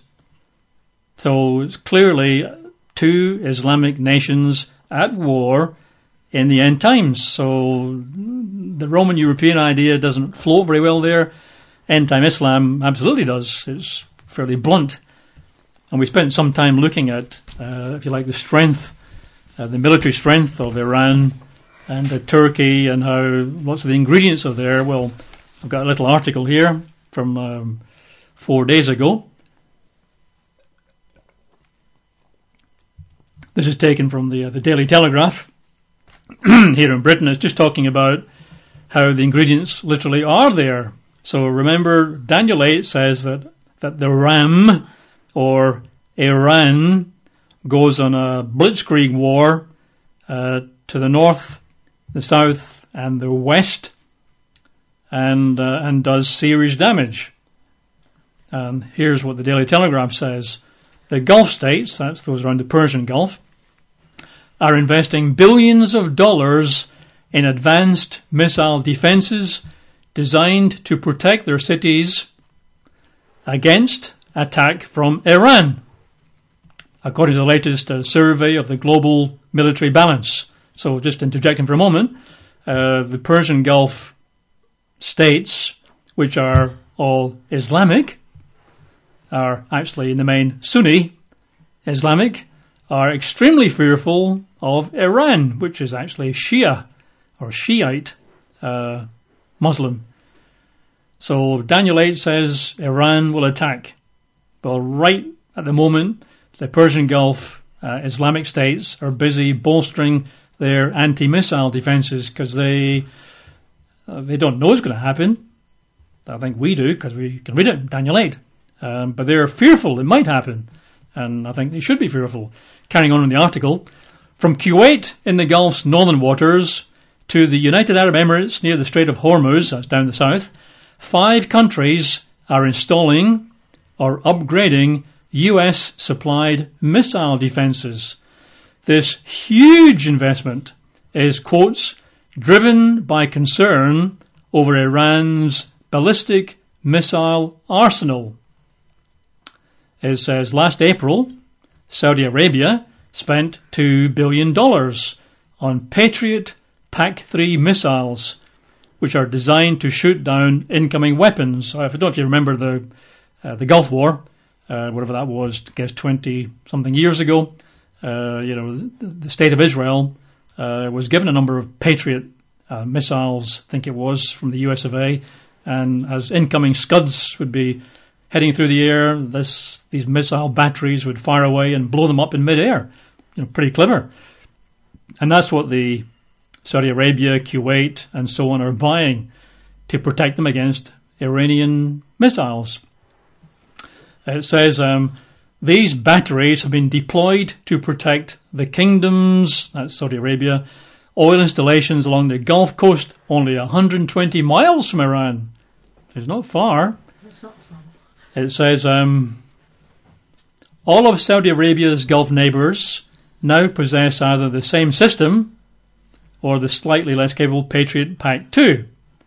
A: So it's clearly two Islamic nations at war in the end times. So the Roman European idea doesn't float very well there. End time Islam absolutely does. It's fairly blunt. And we spent some time looking at, uh, if you like, the strength, uh, the military strength of Iran and uh, Turkey, and how lots of the ingredients are there. Well, I've got a little article here from um, four days ago. This is taken from the uh, the Daily Telegraph here in Britain. It's just talking about how the ingredients literally are there. So remember, Daniel eight says that, that the ram, or Iran, goes on a blitzkrieg war uh, to the north, the south, and the west, and uh, and does serious damage. And here's what the Daily Telegraph says. The Gulf states, that's those around the Persian Gulf, are investing billions of dollars in advanced missile defenses designed to protect their cities against attack from Iran, according to the latest uh, survey of the global military balance. So just interjecting for a moment, uh, the Persian Gulf states, which are all Islamic, are actually in the main Sunni Islamic, are extremely fearful of Iran, which is actually Shia or Shiite uh, Muslim. So Daniel eight says Iran will attack. Well, right at the moment, the Persian Gulf uh, Islamic states are busy bolstering their anti-missile defences because they uh, they don't know it's going to happen. I think we do because we can read it in Daniel eight. Um, but they're fearful it might happen, and I think they should be fearful. Carrying on in the article, from Kuwait in the Gulf's northern waters to the United Arab Emirates near the Strait of Hormuz, that's down the south, five countries are installing or upgrading U S-supplied missile defences. This huge investment is, quotes, driven by concern over Iran's ballistic missile arsenal. It says last April, Saudi Arabia spent two billion dollars on Patriot P A C three missiles, which are designed to shoot down incoming weapons. I don't know if you remember the uh, the Gulf War, uh, whatever that was, I guess twenty-something years ago. Uh, you know, the, the State of Israel uh, was given a number of Patriot uh, missiles, I think it was, from the U S of A, and as incoming Scuds would be heading through the air, this these missile batteries would fire away and blow them up in mid-air. You know, pretty clever. And that's what the Saudi Arabia, Kuwait, and so on are buying to protect them against Iranian missiles. It says um, these batteries have been deployed to protect the kingdoms, that's Saudi Arabia, oil installations along the Gulf Coast, only one hundred twenty miles from Iran. It's not far.
B: It's not far.
A: It says um, all of Saudi Arabia's Gulf neighbours now possess either the same system or the slightly less capable Patriot P A C two.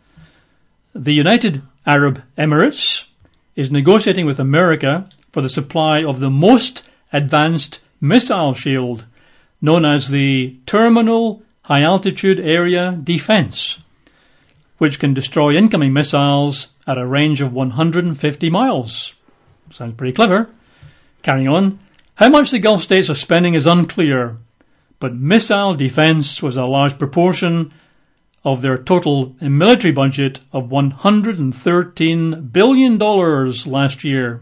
A: The United Arab Emirates is negotiating with America for the supply of the most advanced missile shield, known as the Terminal High Altitude Area Defence, which can destroy incoming missiles at a range of one hundred fifty miles. Sounds pretty clever. Carrying on, how much the Gulf states are spending is unclear, but missile defence was a large proportion of their total military budget of one hundred thirteen billion dollars last year.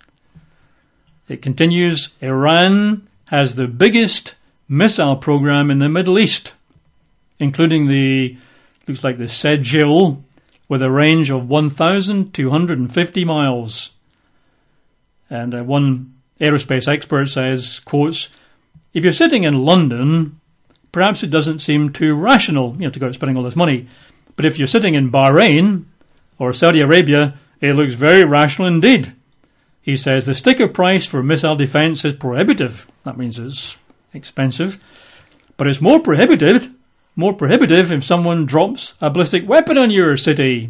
A: It continues, Iran has the biggest missile program in the Middle East, including the, looks like the Sejil, with a range of one thousand two hundred fifty miles. And uh, one aerospace expert says, quotes, if you're sitting in London, perhaps it doesn't seem too rational, you know, to go out spending all this money. But if you're sitting in Bahrain or Saudi Arabia, it looks very rational indeed. He says the sticker price for missile defence is prohibitive. That means it's expensive. But it's more prohibitive, more prohibitive if someone drops a ballistic weapon on your city.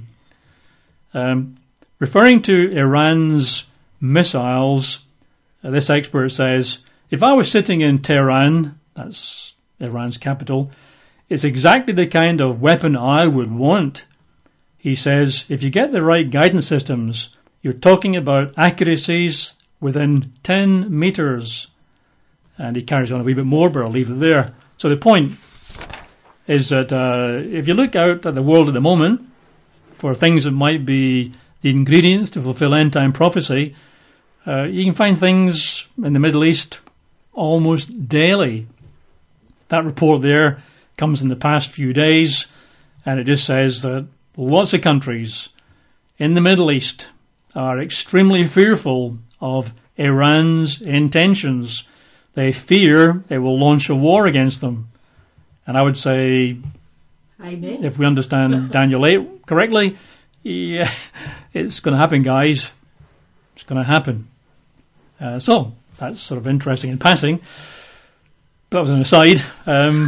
A: Um, referring to Iran's missiles, uh, this expert says, if I was sitting in Tehran, that's Iran's capital, it's exactly the kind of weapon I would want. He says, if you get the right guidance systems, you're talking about accuracies within ten metres. And he carries on a wee bit more, but I'll leave it there. So the point is that uh, if you look out at the world at the moment for things that might be the ingredients to fulfill end-time prophecy, uh, you can find things in the Middle East almost daily. That report there comes in the past few days, and it just says that lots of countries in the Middle East are extremely fearful of Iran's intentions. They fear it will launch a war against them. And I would say,
B: Amen.
A: If we understand Daniel eight correctly, yeah, it's going to happen, guys. It's going to happen. Uh, so, that's sort of interesting in passing. That was an aside. Um,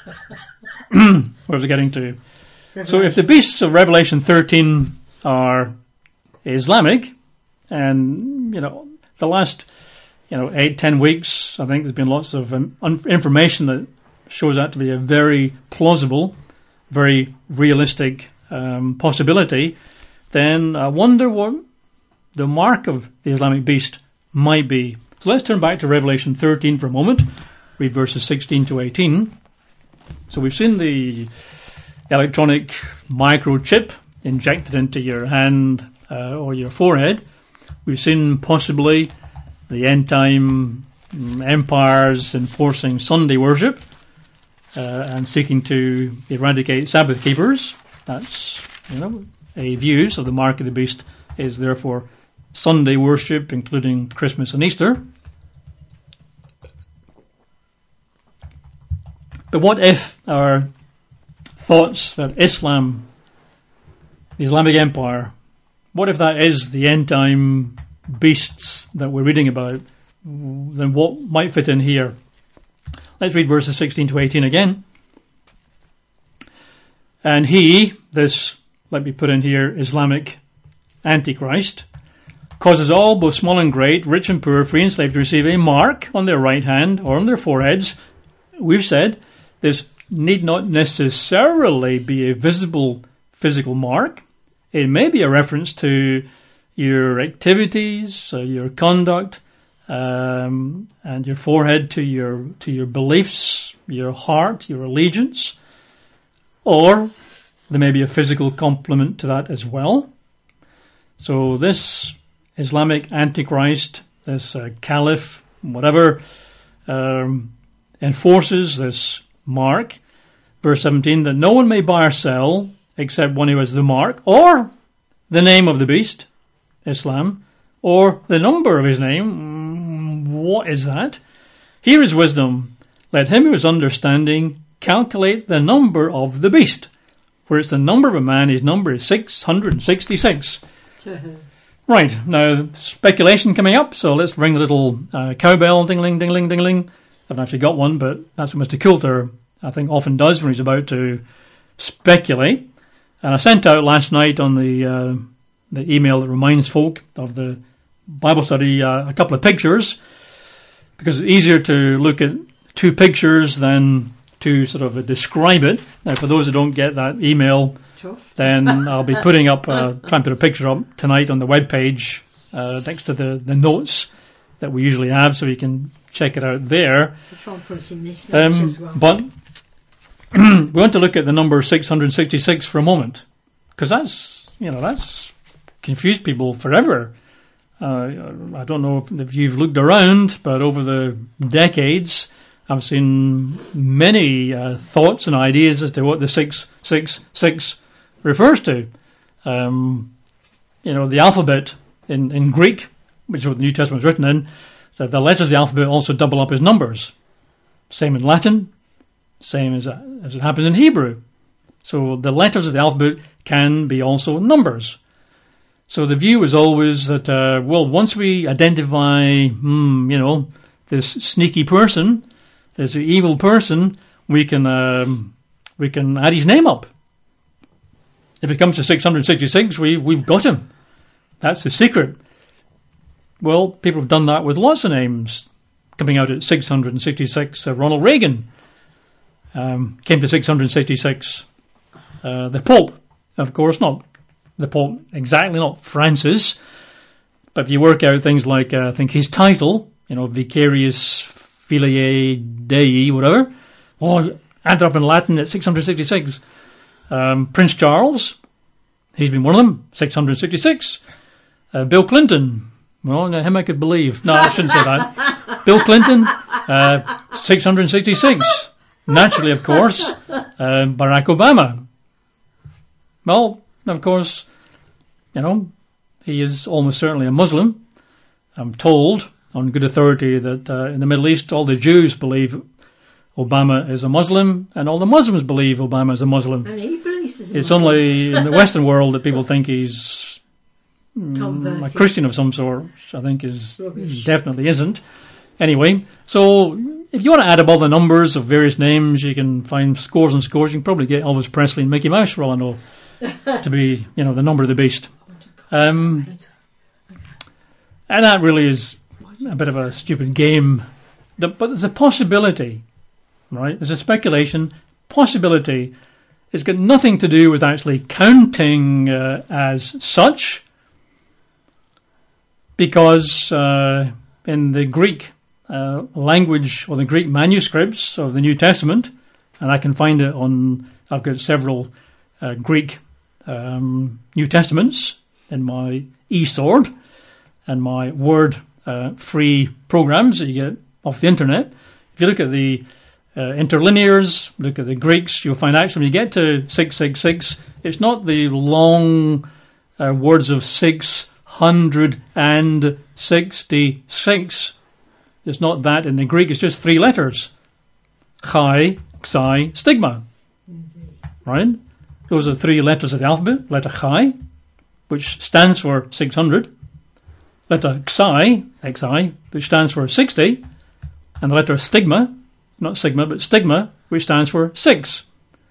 A: where was I getting to?
B: Revelation.
A: So if the beasts of Revelation thirteen are Islamic, and, you know, the last, you know, eight, ten weeks, I think there's been lots of um, un- information that shows that to be a very plausible, very realistic um, possibility, then I wonder what the mark of the Islamic beast might be. So let's turn back to Revelation thirteen for a moment. Read verses sixteen to eighteen. So we've seen the electronic microchip injected into your hand uh, or your forehead. We've seen possibly the end-time empires enforcing Sunday worship. uh, and seeking to eradicate Sabbath keepers. That's, you know, a view. So the mark of the beast is therefore Sunday worship, including Christmas and Easter. But what if our thoughts that Islam, the Islamic Empire, what if that is the end time beasts that we're reading about? Then what might fit in here? Let's read verses sixteen to eighteen again. And he, this, let me put in here, Islamic Antichrist, causes all, both small and great, rich and poor, free and slave, to receive a mark on their right hand or on their foreheads. We've said this need not necessarily be a visible physical mark. It may be a reference to your activities, uh, your conduct, um, and your forehead to your to your beliefs, your heart, your allegiance. Or there may be a physical complement to that as well. So this Islamic Antichrist, this uh, Caliph, whatever, um, enforces this mark. Verse seventeen, that no one may buy or sell except one who has the mark, or the name of the beast, Islam, or the number of his name. What is that? Here is wisdom. Let him who is understanding calculate the number of the beast. For it's the number of a man, his number is six hundred sixty-six. Right, now speculation coming up, so let's ring the little uh, cowbell, ding-ling, ding-ling, ding-ling. I haven't actually got one, but that's what Mister Coulter, I think, often does when he's about to speculate. And I sent out last night on the uh, the email that reminds folk of the Bible study uh, a couple of pictures, because it's easier to look at two pictures than to sort of describe it. Now, for those who don't get that email, Tough. Then I'll be putting up, uh, trying to put a picture up tonight on the webpage uh, next to the, the notes that we usually have, so you can check it out there. Um, as well. But we want to look at the number six hundred sixty-six for a moment, because that's, you know, that's confused people forever. Uh, I don't know if, if you've looked around, but over the decades, I've seen many uh, thoughts and ideas as to what the six six six refers to. Um, you know, the alphabet in, in Greek, which is what the New Testament is written in, that the letters of the alphabet also double up as numbers. Same in Latin, same as, as it happens in Hebrew. So the letters of the alphabet can be also numbers. So the view is always that, uh, well, once we identify, hmm, you know, this sneaky person, this evil person, we can um, we can add his name up. If it comes to six hundred sixty-six, we, we've got him. That's the secret. Well, people have done that with lots of names. Coming out at six hundred sixty-six, uh, Ronald Reagan um, came to six hundred sixty-six. Uh, the Pope, of course, not the Pope exactly, not Francis. But if you work out things like, uh, I think his title, you know, Vicarius Filiae Dei, whatever, oh, add up in Latin at six hundred sixty-six. Um, Prince Charles, he's been one of them, six hundred sixty-six. Uh, Bill Clinton, well, him I could believe. No, I shouldn't say that. Bill Clinton, uh, six hundred sixty-six. Naturally, of course, uh, Barack Obama. Well, of course, you know, he is almost certainly a Muslim. I'm told on good authority that uh, in the Middle East, all the Jews believe Obama is a Muslim, and all the Muslims believe Obama is a Muslim.
B: And he believes he's a
A: It's
B: Muslim.
A: only in the Western world that people think he's mm, a Christian of some sort, which I think is
B: Rubbish.
A: Definitely isn't. Anyway, so if you want to add up all the numbers of various names, you can find scores and scores. You can probably get Elvis Presley and Mickey Mouse, for all I know, to be, you know, the number of the beast. Um, and that really is a bit of a stupid game. But there's a possibility, right? There's a speculation, possibility. It's got nothing to do with actually counting uh, as such, because uh, in the Greek uh, language or the Greek manuscripts of the New Testament, and I can find it on, I've got several uh, Greek um, New Testaments in my eSword and my Word uh, free programs that you get off the internet. If you look at the uh, interlinears, look at the Greeks, you'll find actually when you get to six six six, it's not the long uh, words of six hundred sixty-six. It's not that in the Greek, it's just three letters. Chi, Xi, Stigma. Right? Those are three letters of the alphabet. Letter Chi, which stands for six hundred. Letter Xi, Xi, which stands for sixty. And the letter Stigma, not Sigma, but Stigma, which stands for six.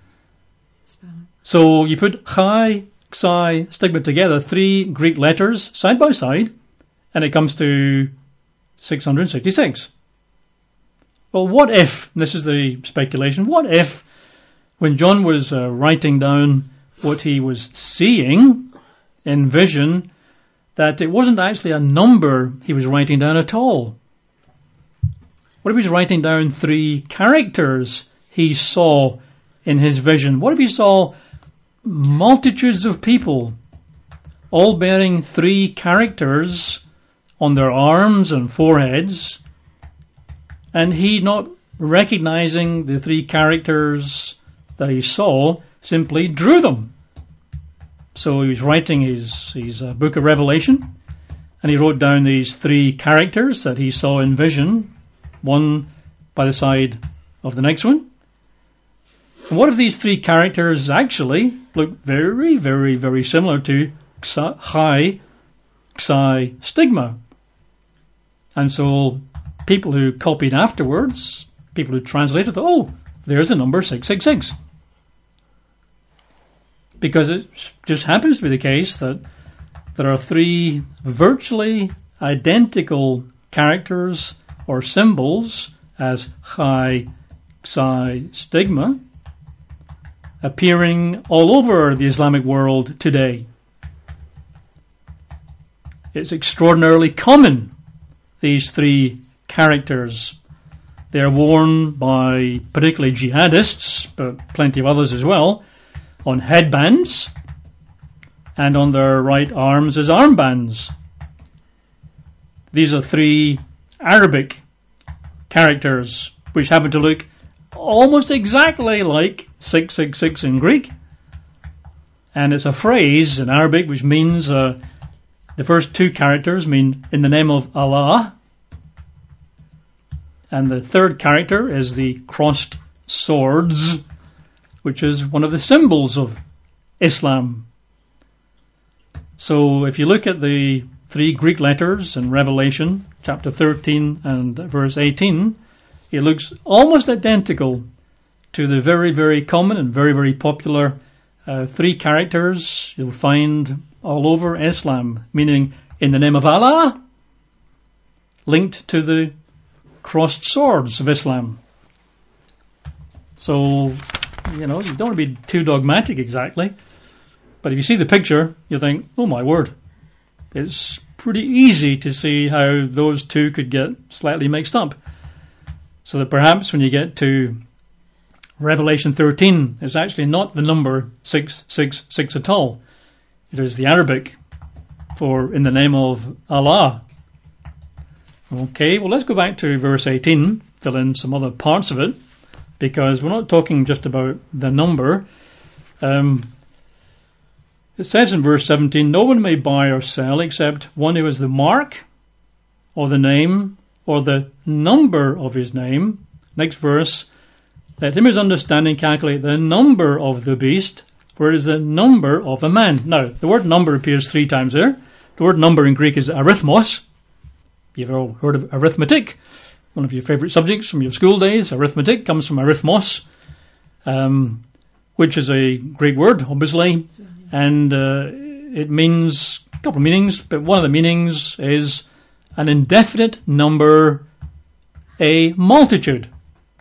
A: So you put Chi, Xi, Stigma together, three Greek letters side by side, and it comes to six hundred sixty-six. Well, what if, and this is the speculation, what if when John was uh, writing down what he was seeing in vision, that it wasn't actually a number he was writing down at all? What if he was writing down three characters he saw in his vision? What if he saw multitudes of people all bearing three characters on their arms and foreheads, and he not recognizing the three characters that he saw, simply drew them? So he was writing his, his uh, book of Revelation, and he wrote down these three characters that he saw in vision, one by the side of the next one. And what if these three characters actually look very, very, very similar to Chi, Xi, Stigma? And so people who copied afterwards, people who translated, thought, oh, there's the number six six six. Because it just happens to be the case that there are three virtually identical characters or symbols as Chi, Xi, Stigma appearing all over the Islamic world today. It's extraordinarily common, these three characters. They're worn by particularly jihadists, but plenty of others as well, on headbands, and on their right arms as armbands. These are three Arabic characters which happen to look almost exactly like six six six in Greek, and it's a phrase in Arabic which means uh, the first two characters mean in the name of Allah, and the third character is the crossed swords, which is one of the symbols of Islam. So if you look at the three Greek letters in Revelation, chapter thirteen and verse eighteen, it looks almost identical to the very, very common and very, very popular uh, three characters you'll find all over Islam, meaning in the name of Allah, linked to the crossed swords of Islam. So, you know, you don't want to be too dogmatic exactly, but if you see the picture, you think, oh my word, it's pretty easy to see how those two could get slightly mixed up. So that perhaps when you get to Revelation thirteen, it's actually not the number six six six at all. It is the Arabic for in the name of Allah. Okay, well, let's go back to verse eighteen, fill in some other parts of it, because we're not talking just about the number. Um, it says in verse seventeen, no one may buy or sell except one who has the mark or the name or the number of his name. Next verse, let him his understanding calculate the number of the beast, for it is the number of a man. Now, the word number appears three times there. The word number in Greek is arithmos. You've all heard of arithmetic, one of your favourite subjects from your school days. Arithmetic comes from arithmos, um, which is a Greek word, obviously, and uh, it means a couple of meanings, but one of the meanings is an indefinite number, a multitude.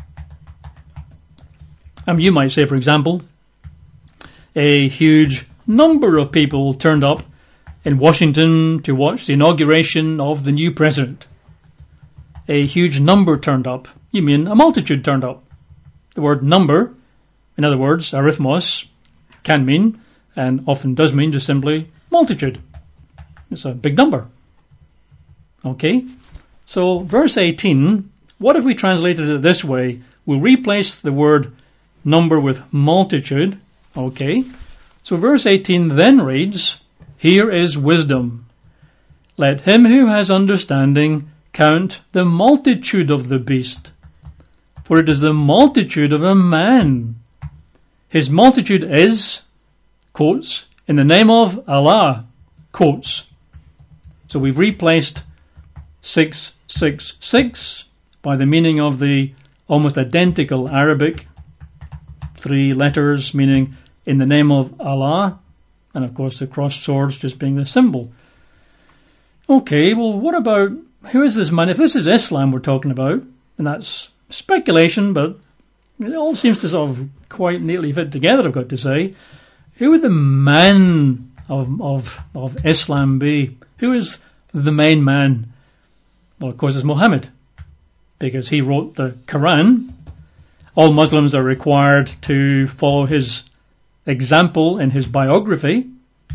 A: Um, you might say, for example, a huge number of people turned up in Washington to watch the inauguration of the new president. A huge number turned up. You mean a multitude turned up. The word number, in other words, arithmos, can mean, and often does mean, just simply multitude. It's a big number. Okay? So, verse eighteen, what if we translated it this way? we'll replace the word number with multitude. Okay. So verse eighteen then reads, here is wisdom. Let him who has understanding count the multitude of the beast, for it is the multitude of a man. His multitude is, quotes, in the name of Allah, quotes. So we've replaced six six six by the meaning of the almost identical Arabic three letters meaning in the name of Allah, and of course the crossed swords just being the symbol. Okay, well, what about, who is this man? If this is Islam we're talking about, and that's speculation, but it all seems to sort of quite neatly fit together, I've got to say. Who would the man of of of Islam be? Who is the main man? Well, of course, it's Muhammad, because he wrote the Quran. All Muslims are required to follow his example in his biography,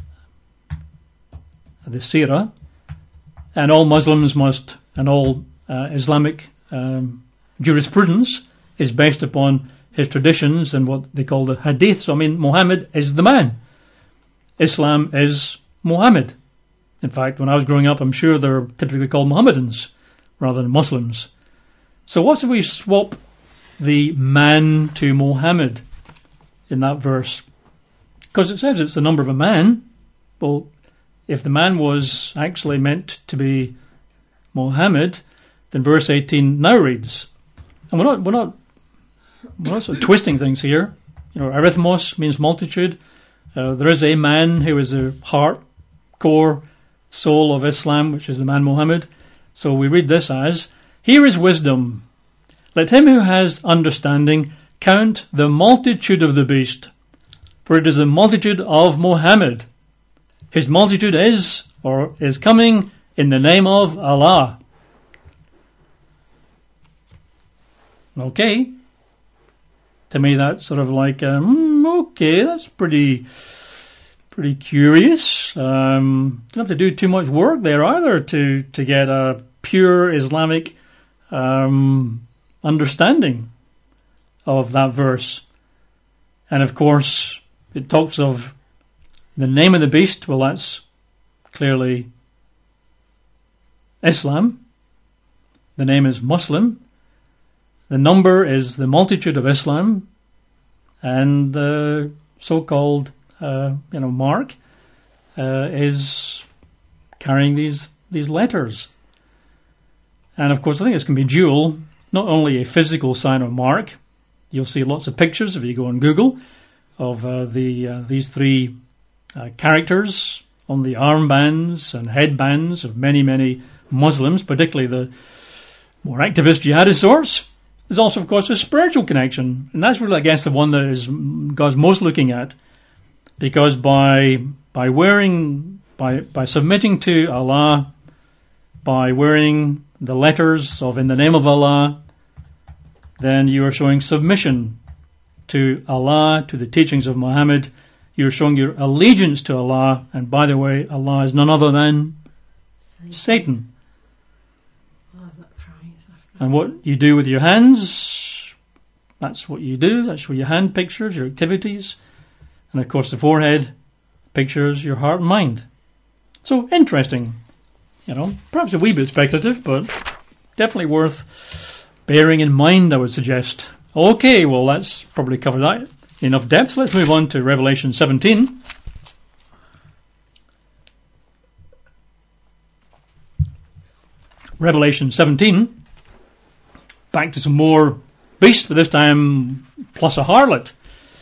A: the Seerah, and all Muslims must, and all uh, Islamic um, jurisprudence is based upon his traditions and what they call the hadith. So, I mean, Muhammad is the man. Islam is Muhammad. In fact, when I was growing up, I'm sure they're typically called Mohammedans rather than Muslims. So what if we swap the man to Muhammad in that verse? Because it says it's the number of a man. Well, if the man was actually meant to be Muhammad, then verse eighteen now reads, and we're not, we're not, we're not sort of twisting things here. You know, arithmos means multitude. Uh, there is a man who is the heart, core, soul of Islam, which is the man Muhammad. So we read this as, here is wisdom. Let him who has understanding count the multitude of the beast, for it is the multitude of Muhammad. His multitude is, or is coming, in the name of Allah. Okay. To me, that's sort of like, um, okay, that's pretty, pretty curious. Um, don't have to do too much work there either to to get a pure Islamic um, understanding of that verse. And of course, it talks of the name of the beast. Well, that's clearly Islam. The name is Muslim. The number is the multitude of Islam, and uh, so-called, uh, you know, Mark uh, is carrying these these letters. And of course, I think this can be dual, not only a physical sign of Mark. You'll see lots of pictures if you go on Google of uh, the uh, these three uh, characters on the armbands and headbands of many, many Muslims, particularly the more activist jihadist sorts. There's also, of course, a spiritual connection, and that's really, I guess, the one that is God's most looking at, because by by wearing, by by submitting to Allah, by wearing the letters of in the name of Allah, then you are showing submission to Allah, to the teachings of Muhammad. You're showing your allegiance to Allah, and by the way, Allah is none other than Satan. Satan. And what you do with your hands, that's what you do. That's what your hand pictures, your activities. And of course the forehead pictures your heart and mind. So interesting. You know, perhaps a wee bit speculative, but definitely worth bearing in mind, I would suggest. Okay, well, that's probably covered that in enough depth. Let's move on to Revelation seventeen. Revelation seventeen. Back to some more beasts, but this time plus a harlot.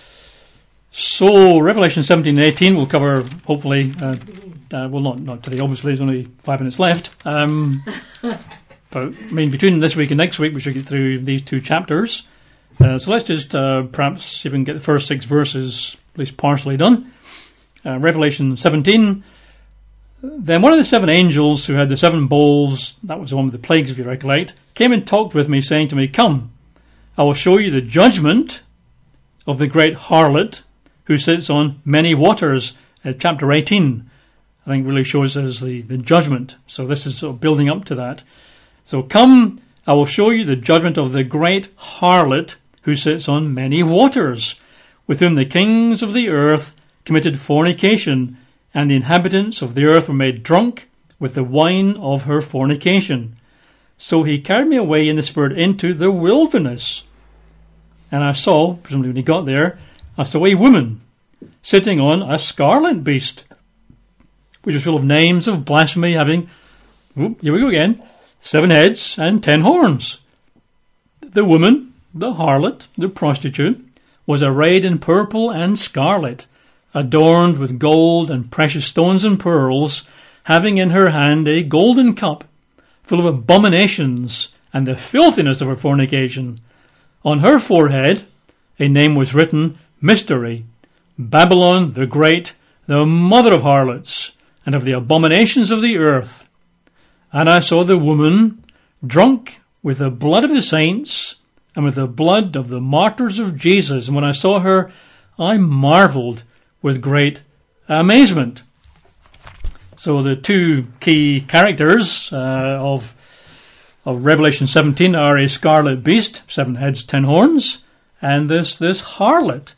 A: So Revelation seventeen and eighteen will cover, hopefully, uh, uh, well, not not today, obviously, there's only five minutes left. Um, but, I mean, between this week and next week, we should get through these two chapters. Uh, so let's just uh, perhaps see if we can get the first six verses at least partially done. Uh, Revelation seventeen. Then one of the seven angels who had the seven bowls, that was the one with the plagues, if you recollect, came and talked with me, saying to me, come, I will show you the judgment of the great harlot who sits on many waters. Uh, chapter eighteen, I think, really shows us the, the judgment. So this is sort of building up to that. So come, I will show you the judgment of the great harlot who sits on many waters, with whom the kings of the earth committed fornication, and the inhabitants of the earth were made drunk with the wine of her fornication. So he carried me away in the spirit into the wilderness. And I saw, presumably when he got there, I saw a woman sitting on a scarlet beast, which was full of names of blasphemy, having, whoop, here we go again, seven heads and ten horns. The woman, the harlot, the prostitute, was arrayed in purple and scarlet, adorned with gold and precious stones and pearls, having in her hand a golden cup full of abominations and the filthiness of her fornication. On her forehead a name was written, Mystery, Babylon the Great, the mother of harlots, and of the abominations of the earth. And I saw the woman drunk with the blood of the saints and with the blood of the martyrs of Jesus. And when I saw her, I marvelled with great amazement. So the two key characters uh, of of Revelation seventeen are a scarlet beast, seven heads, ten horns, and this this harlot.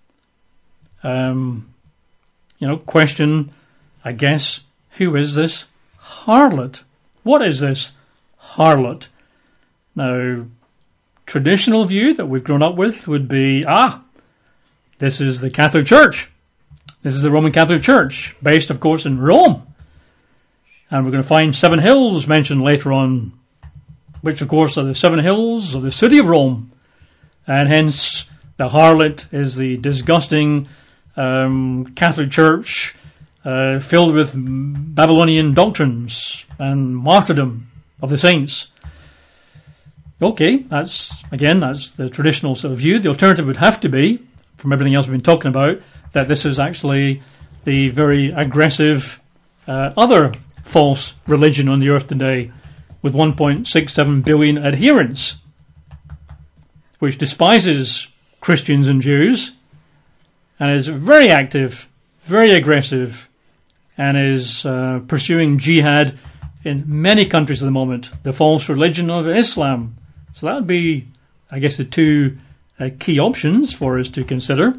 A: Um, you know, question, I guess, who is this harlot? What is this harlot? Now, traditional view that we've grown up with would be, ah, this is the Catholic Church. This is the Roman Catholic Church, based, of course, in Rome. And we're going to find seven hills mentioned later on, which, of course, are the seven hills of the city of Rome. And hence, the harlot is the disgusting um, Catholic Church uh, filled with Babylonian doctrines and martyrdom of the saints. Okay, that's, again, that's the traditional sort of view. The alternative would have to be, from everything else we've been talking about, that this is actually the very aggressive uh, other false religion on the earth today, with one point six seven billion adherents, which despises Christians and Jews, and is very active, very aggressive, and is uh, pursuing jihad in many countries at the moment, the false religion of Islam. So that would be, I guess, the two uh, key options for us to consider.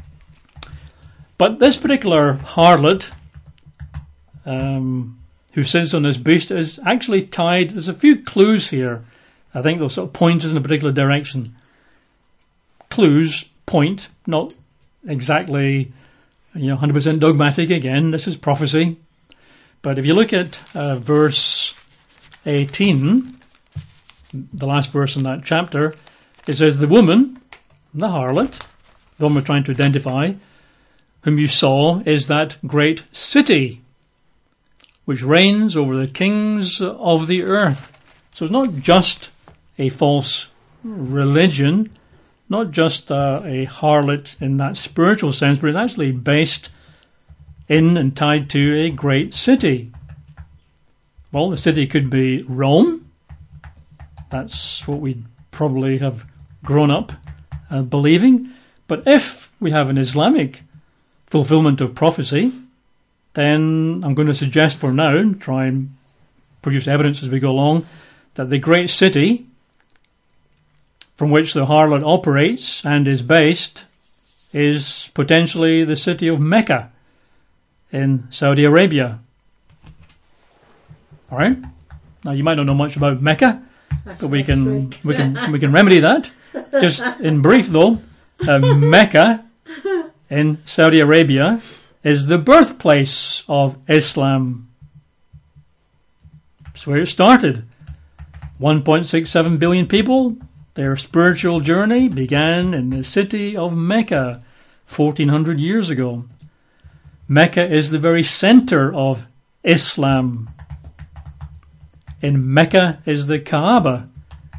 A: But this particular harlot um, who sits on this beast is actually tied. There's a few clues here. I think they'll sort of point us in a particular direction. Clues point, not exactly, you know, one hundred percent dogmatic. Again, this is prophecy. But if you look at uh, verse eighteen, the last verse in that chapter, it says, the woman, the harlot, the one we're trying to identify, whom you saw, is that great city which reigns over the kings of the earth. So it's not just a false religion, not just uh, a harlot in that spiritual sense, but it's actually based in and tied to a great city. Well, the city could be Rome. That's what we probably have grown up uh, believing. But if we have an Islamic fulfillment of prophecy, then I'm going to suggest for now, and try and produce evidence as we go along, that the great city from which the harlot operates and is based is potentially the city of Mecca in Saudi Arabia. All right. Now you might not know much about Mecca,
B: That's
A: but we
B: next
A: can
B: week.
A: we can we can remedy that. Just in brief, though, uh, Mecca in Saudi Arabia is the birthplace of Islam. That's where it started. one point six seven billion people. Their spiritual journey began in the city of Mecca fourteen hundred years ago. Mecca is the very center of Islam. In Mecca is the Kaaba,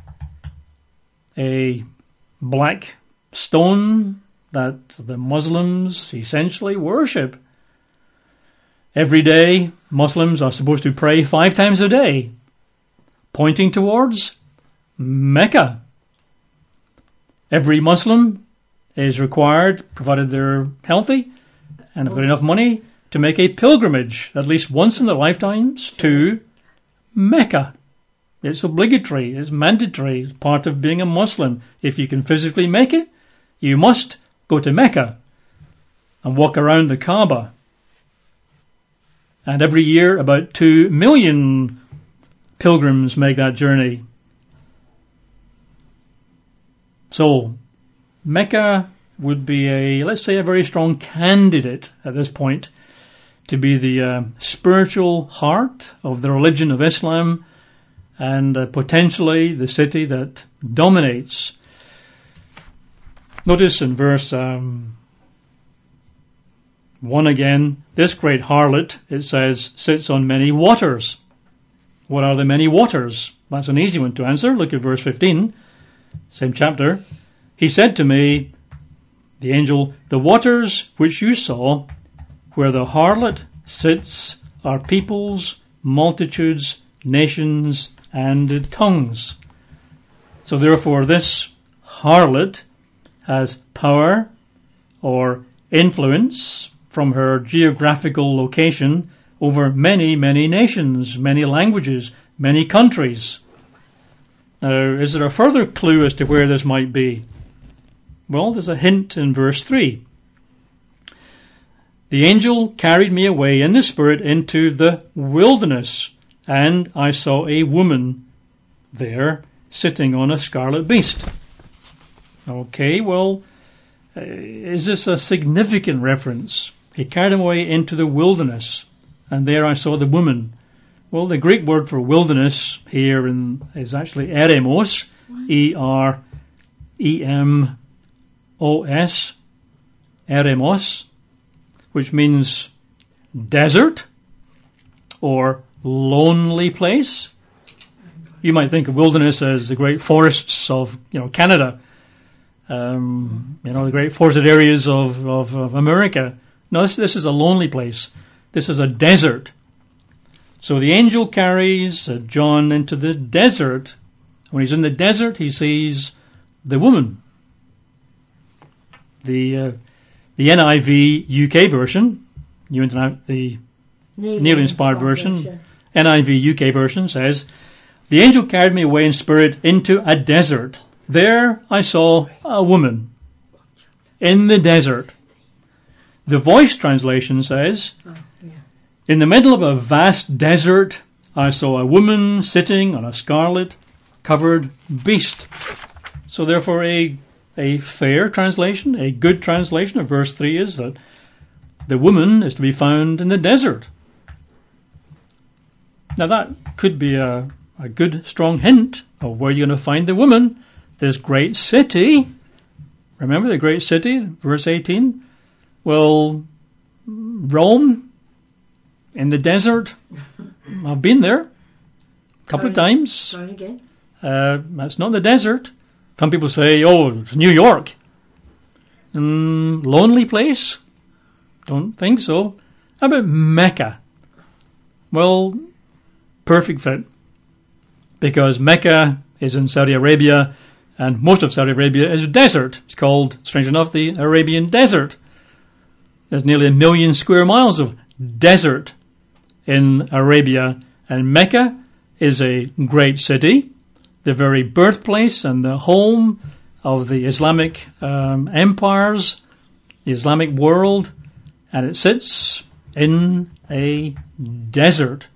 A: a black stone that the Muslims essentially worship. Every day, Muslims are supposed to pray five times a day, pointing towards Mecca. Every Muslim is required, provided they're healthy and have got enough money, to make a pilgrimage at least once in their lifetimes to Mecca. It's obligatory. It's mandatory. It's part of being a Muslim. If you can physically make it, you must go to Mecca and walk around the Kaaba. And every year, about two million pilgrims make that journey. So, Mecca would be a, let's say, a very strong candidate at this point to be the uh, spiritual heart of the religion of Islam, and uh, potentially the city that dominates. Notice in verse um, one again, this great harlot, it says, sits on many waters. What are the many waters? That's an easy one to answer. Look at verse fifteen, same chapter. He said to me, the angel, the waters which you saw, where the harlot sits, are peoples, multitudes, nations, and tongues. So therefore this harlot has power or influence from her geographical location over many, many nations, many languages, many countries. Now, is there a further clue as to where this might be? Well, there's a hint in verse three. The angel carried me away in the spirit into the wilderness, and I saw a woman there sitting on a scarlet beast. Okay, well, uh, is this a significant reference? He carried him away into the wilderness, and there I saw the woman. Well, the Greek word for wilderness here in, is actually eremos, E R E M O S, eremos, which means desert or lonely place. You might think of wilderness as the great forests of, you know, Canada, um, you know, the great forested areas of, of, of America. No, this, this is a lonely place. This is a desert. So the angel carries uh, John into the desert. When he's in the desert, he sees the woman. The uh, the N I V U K version, New Interna- the Nearly Inspired version, version, N I V U K version says, the angel carried me away in spirit into a desert. There I saw a woman in the desert. The Voice translation says, oh, yeah. In the middle of a vast desert, I saw a woman sitting on a scarlet covered beast. So therefore a A fair translation, a good translation of verse three is that the woman is to be found in the desert. Now that could be a, a good, strong hint of where you're going to find the woman. This great city. Remember the great city, verse eighteen? Well, Rome, in the desert. I've been there a couple
B: going,
A: of times.
B: Going again.
A: Uh, that's not the desert. Some people say, oh, it's New York. Mm, lonely place? Don't think so. How about Mecca? Well, perfect fit. Because Mecca is in Saudi Arabia, and most of Saudi Arabia is desert. It's called, strange enough, the Arabian Desert. There's nearly a million square miles of desert in Arabia, and Mecca is a great city, the very birthplace and the home of the Islamic um, empires, the Islamic world, and it sits in a desert.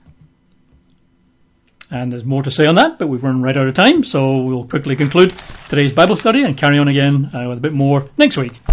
A: And there's more to say on that, but we've run right out of time, so we'll quickly conclude today's Bible study and carry on again uh, with a bit more next week.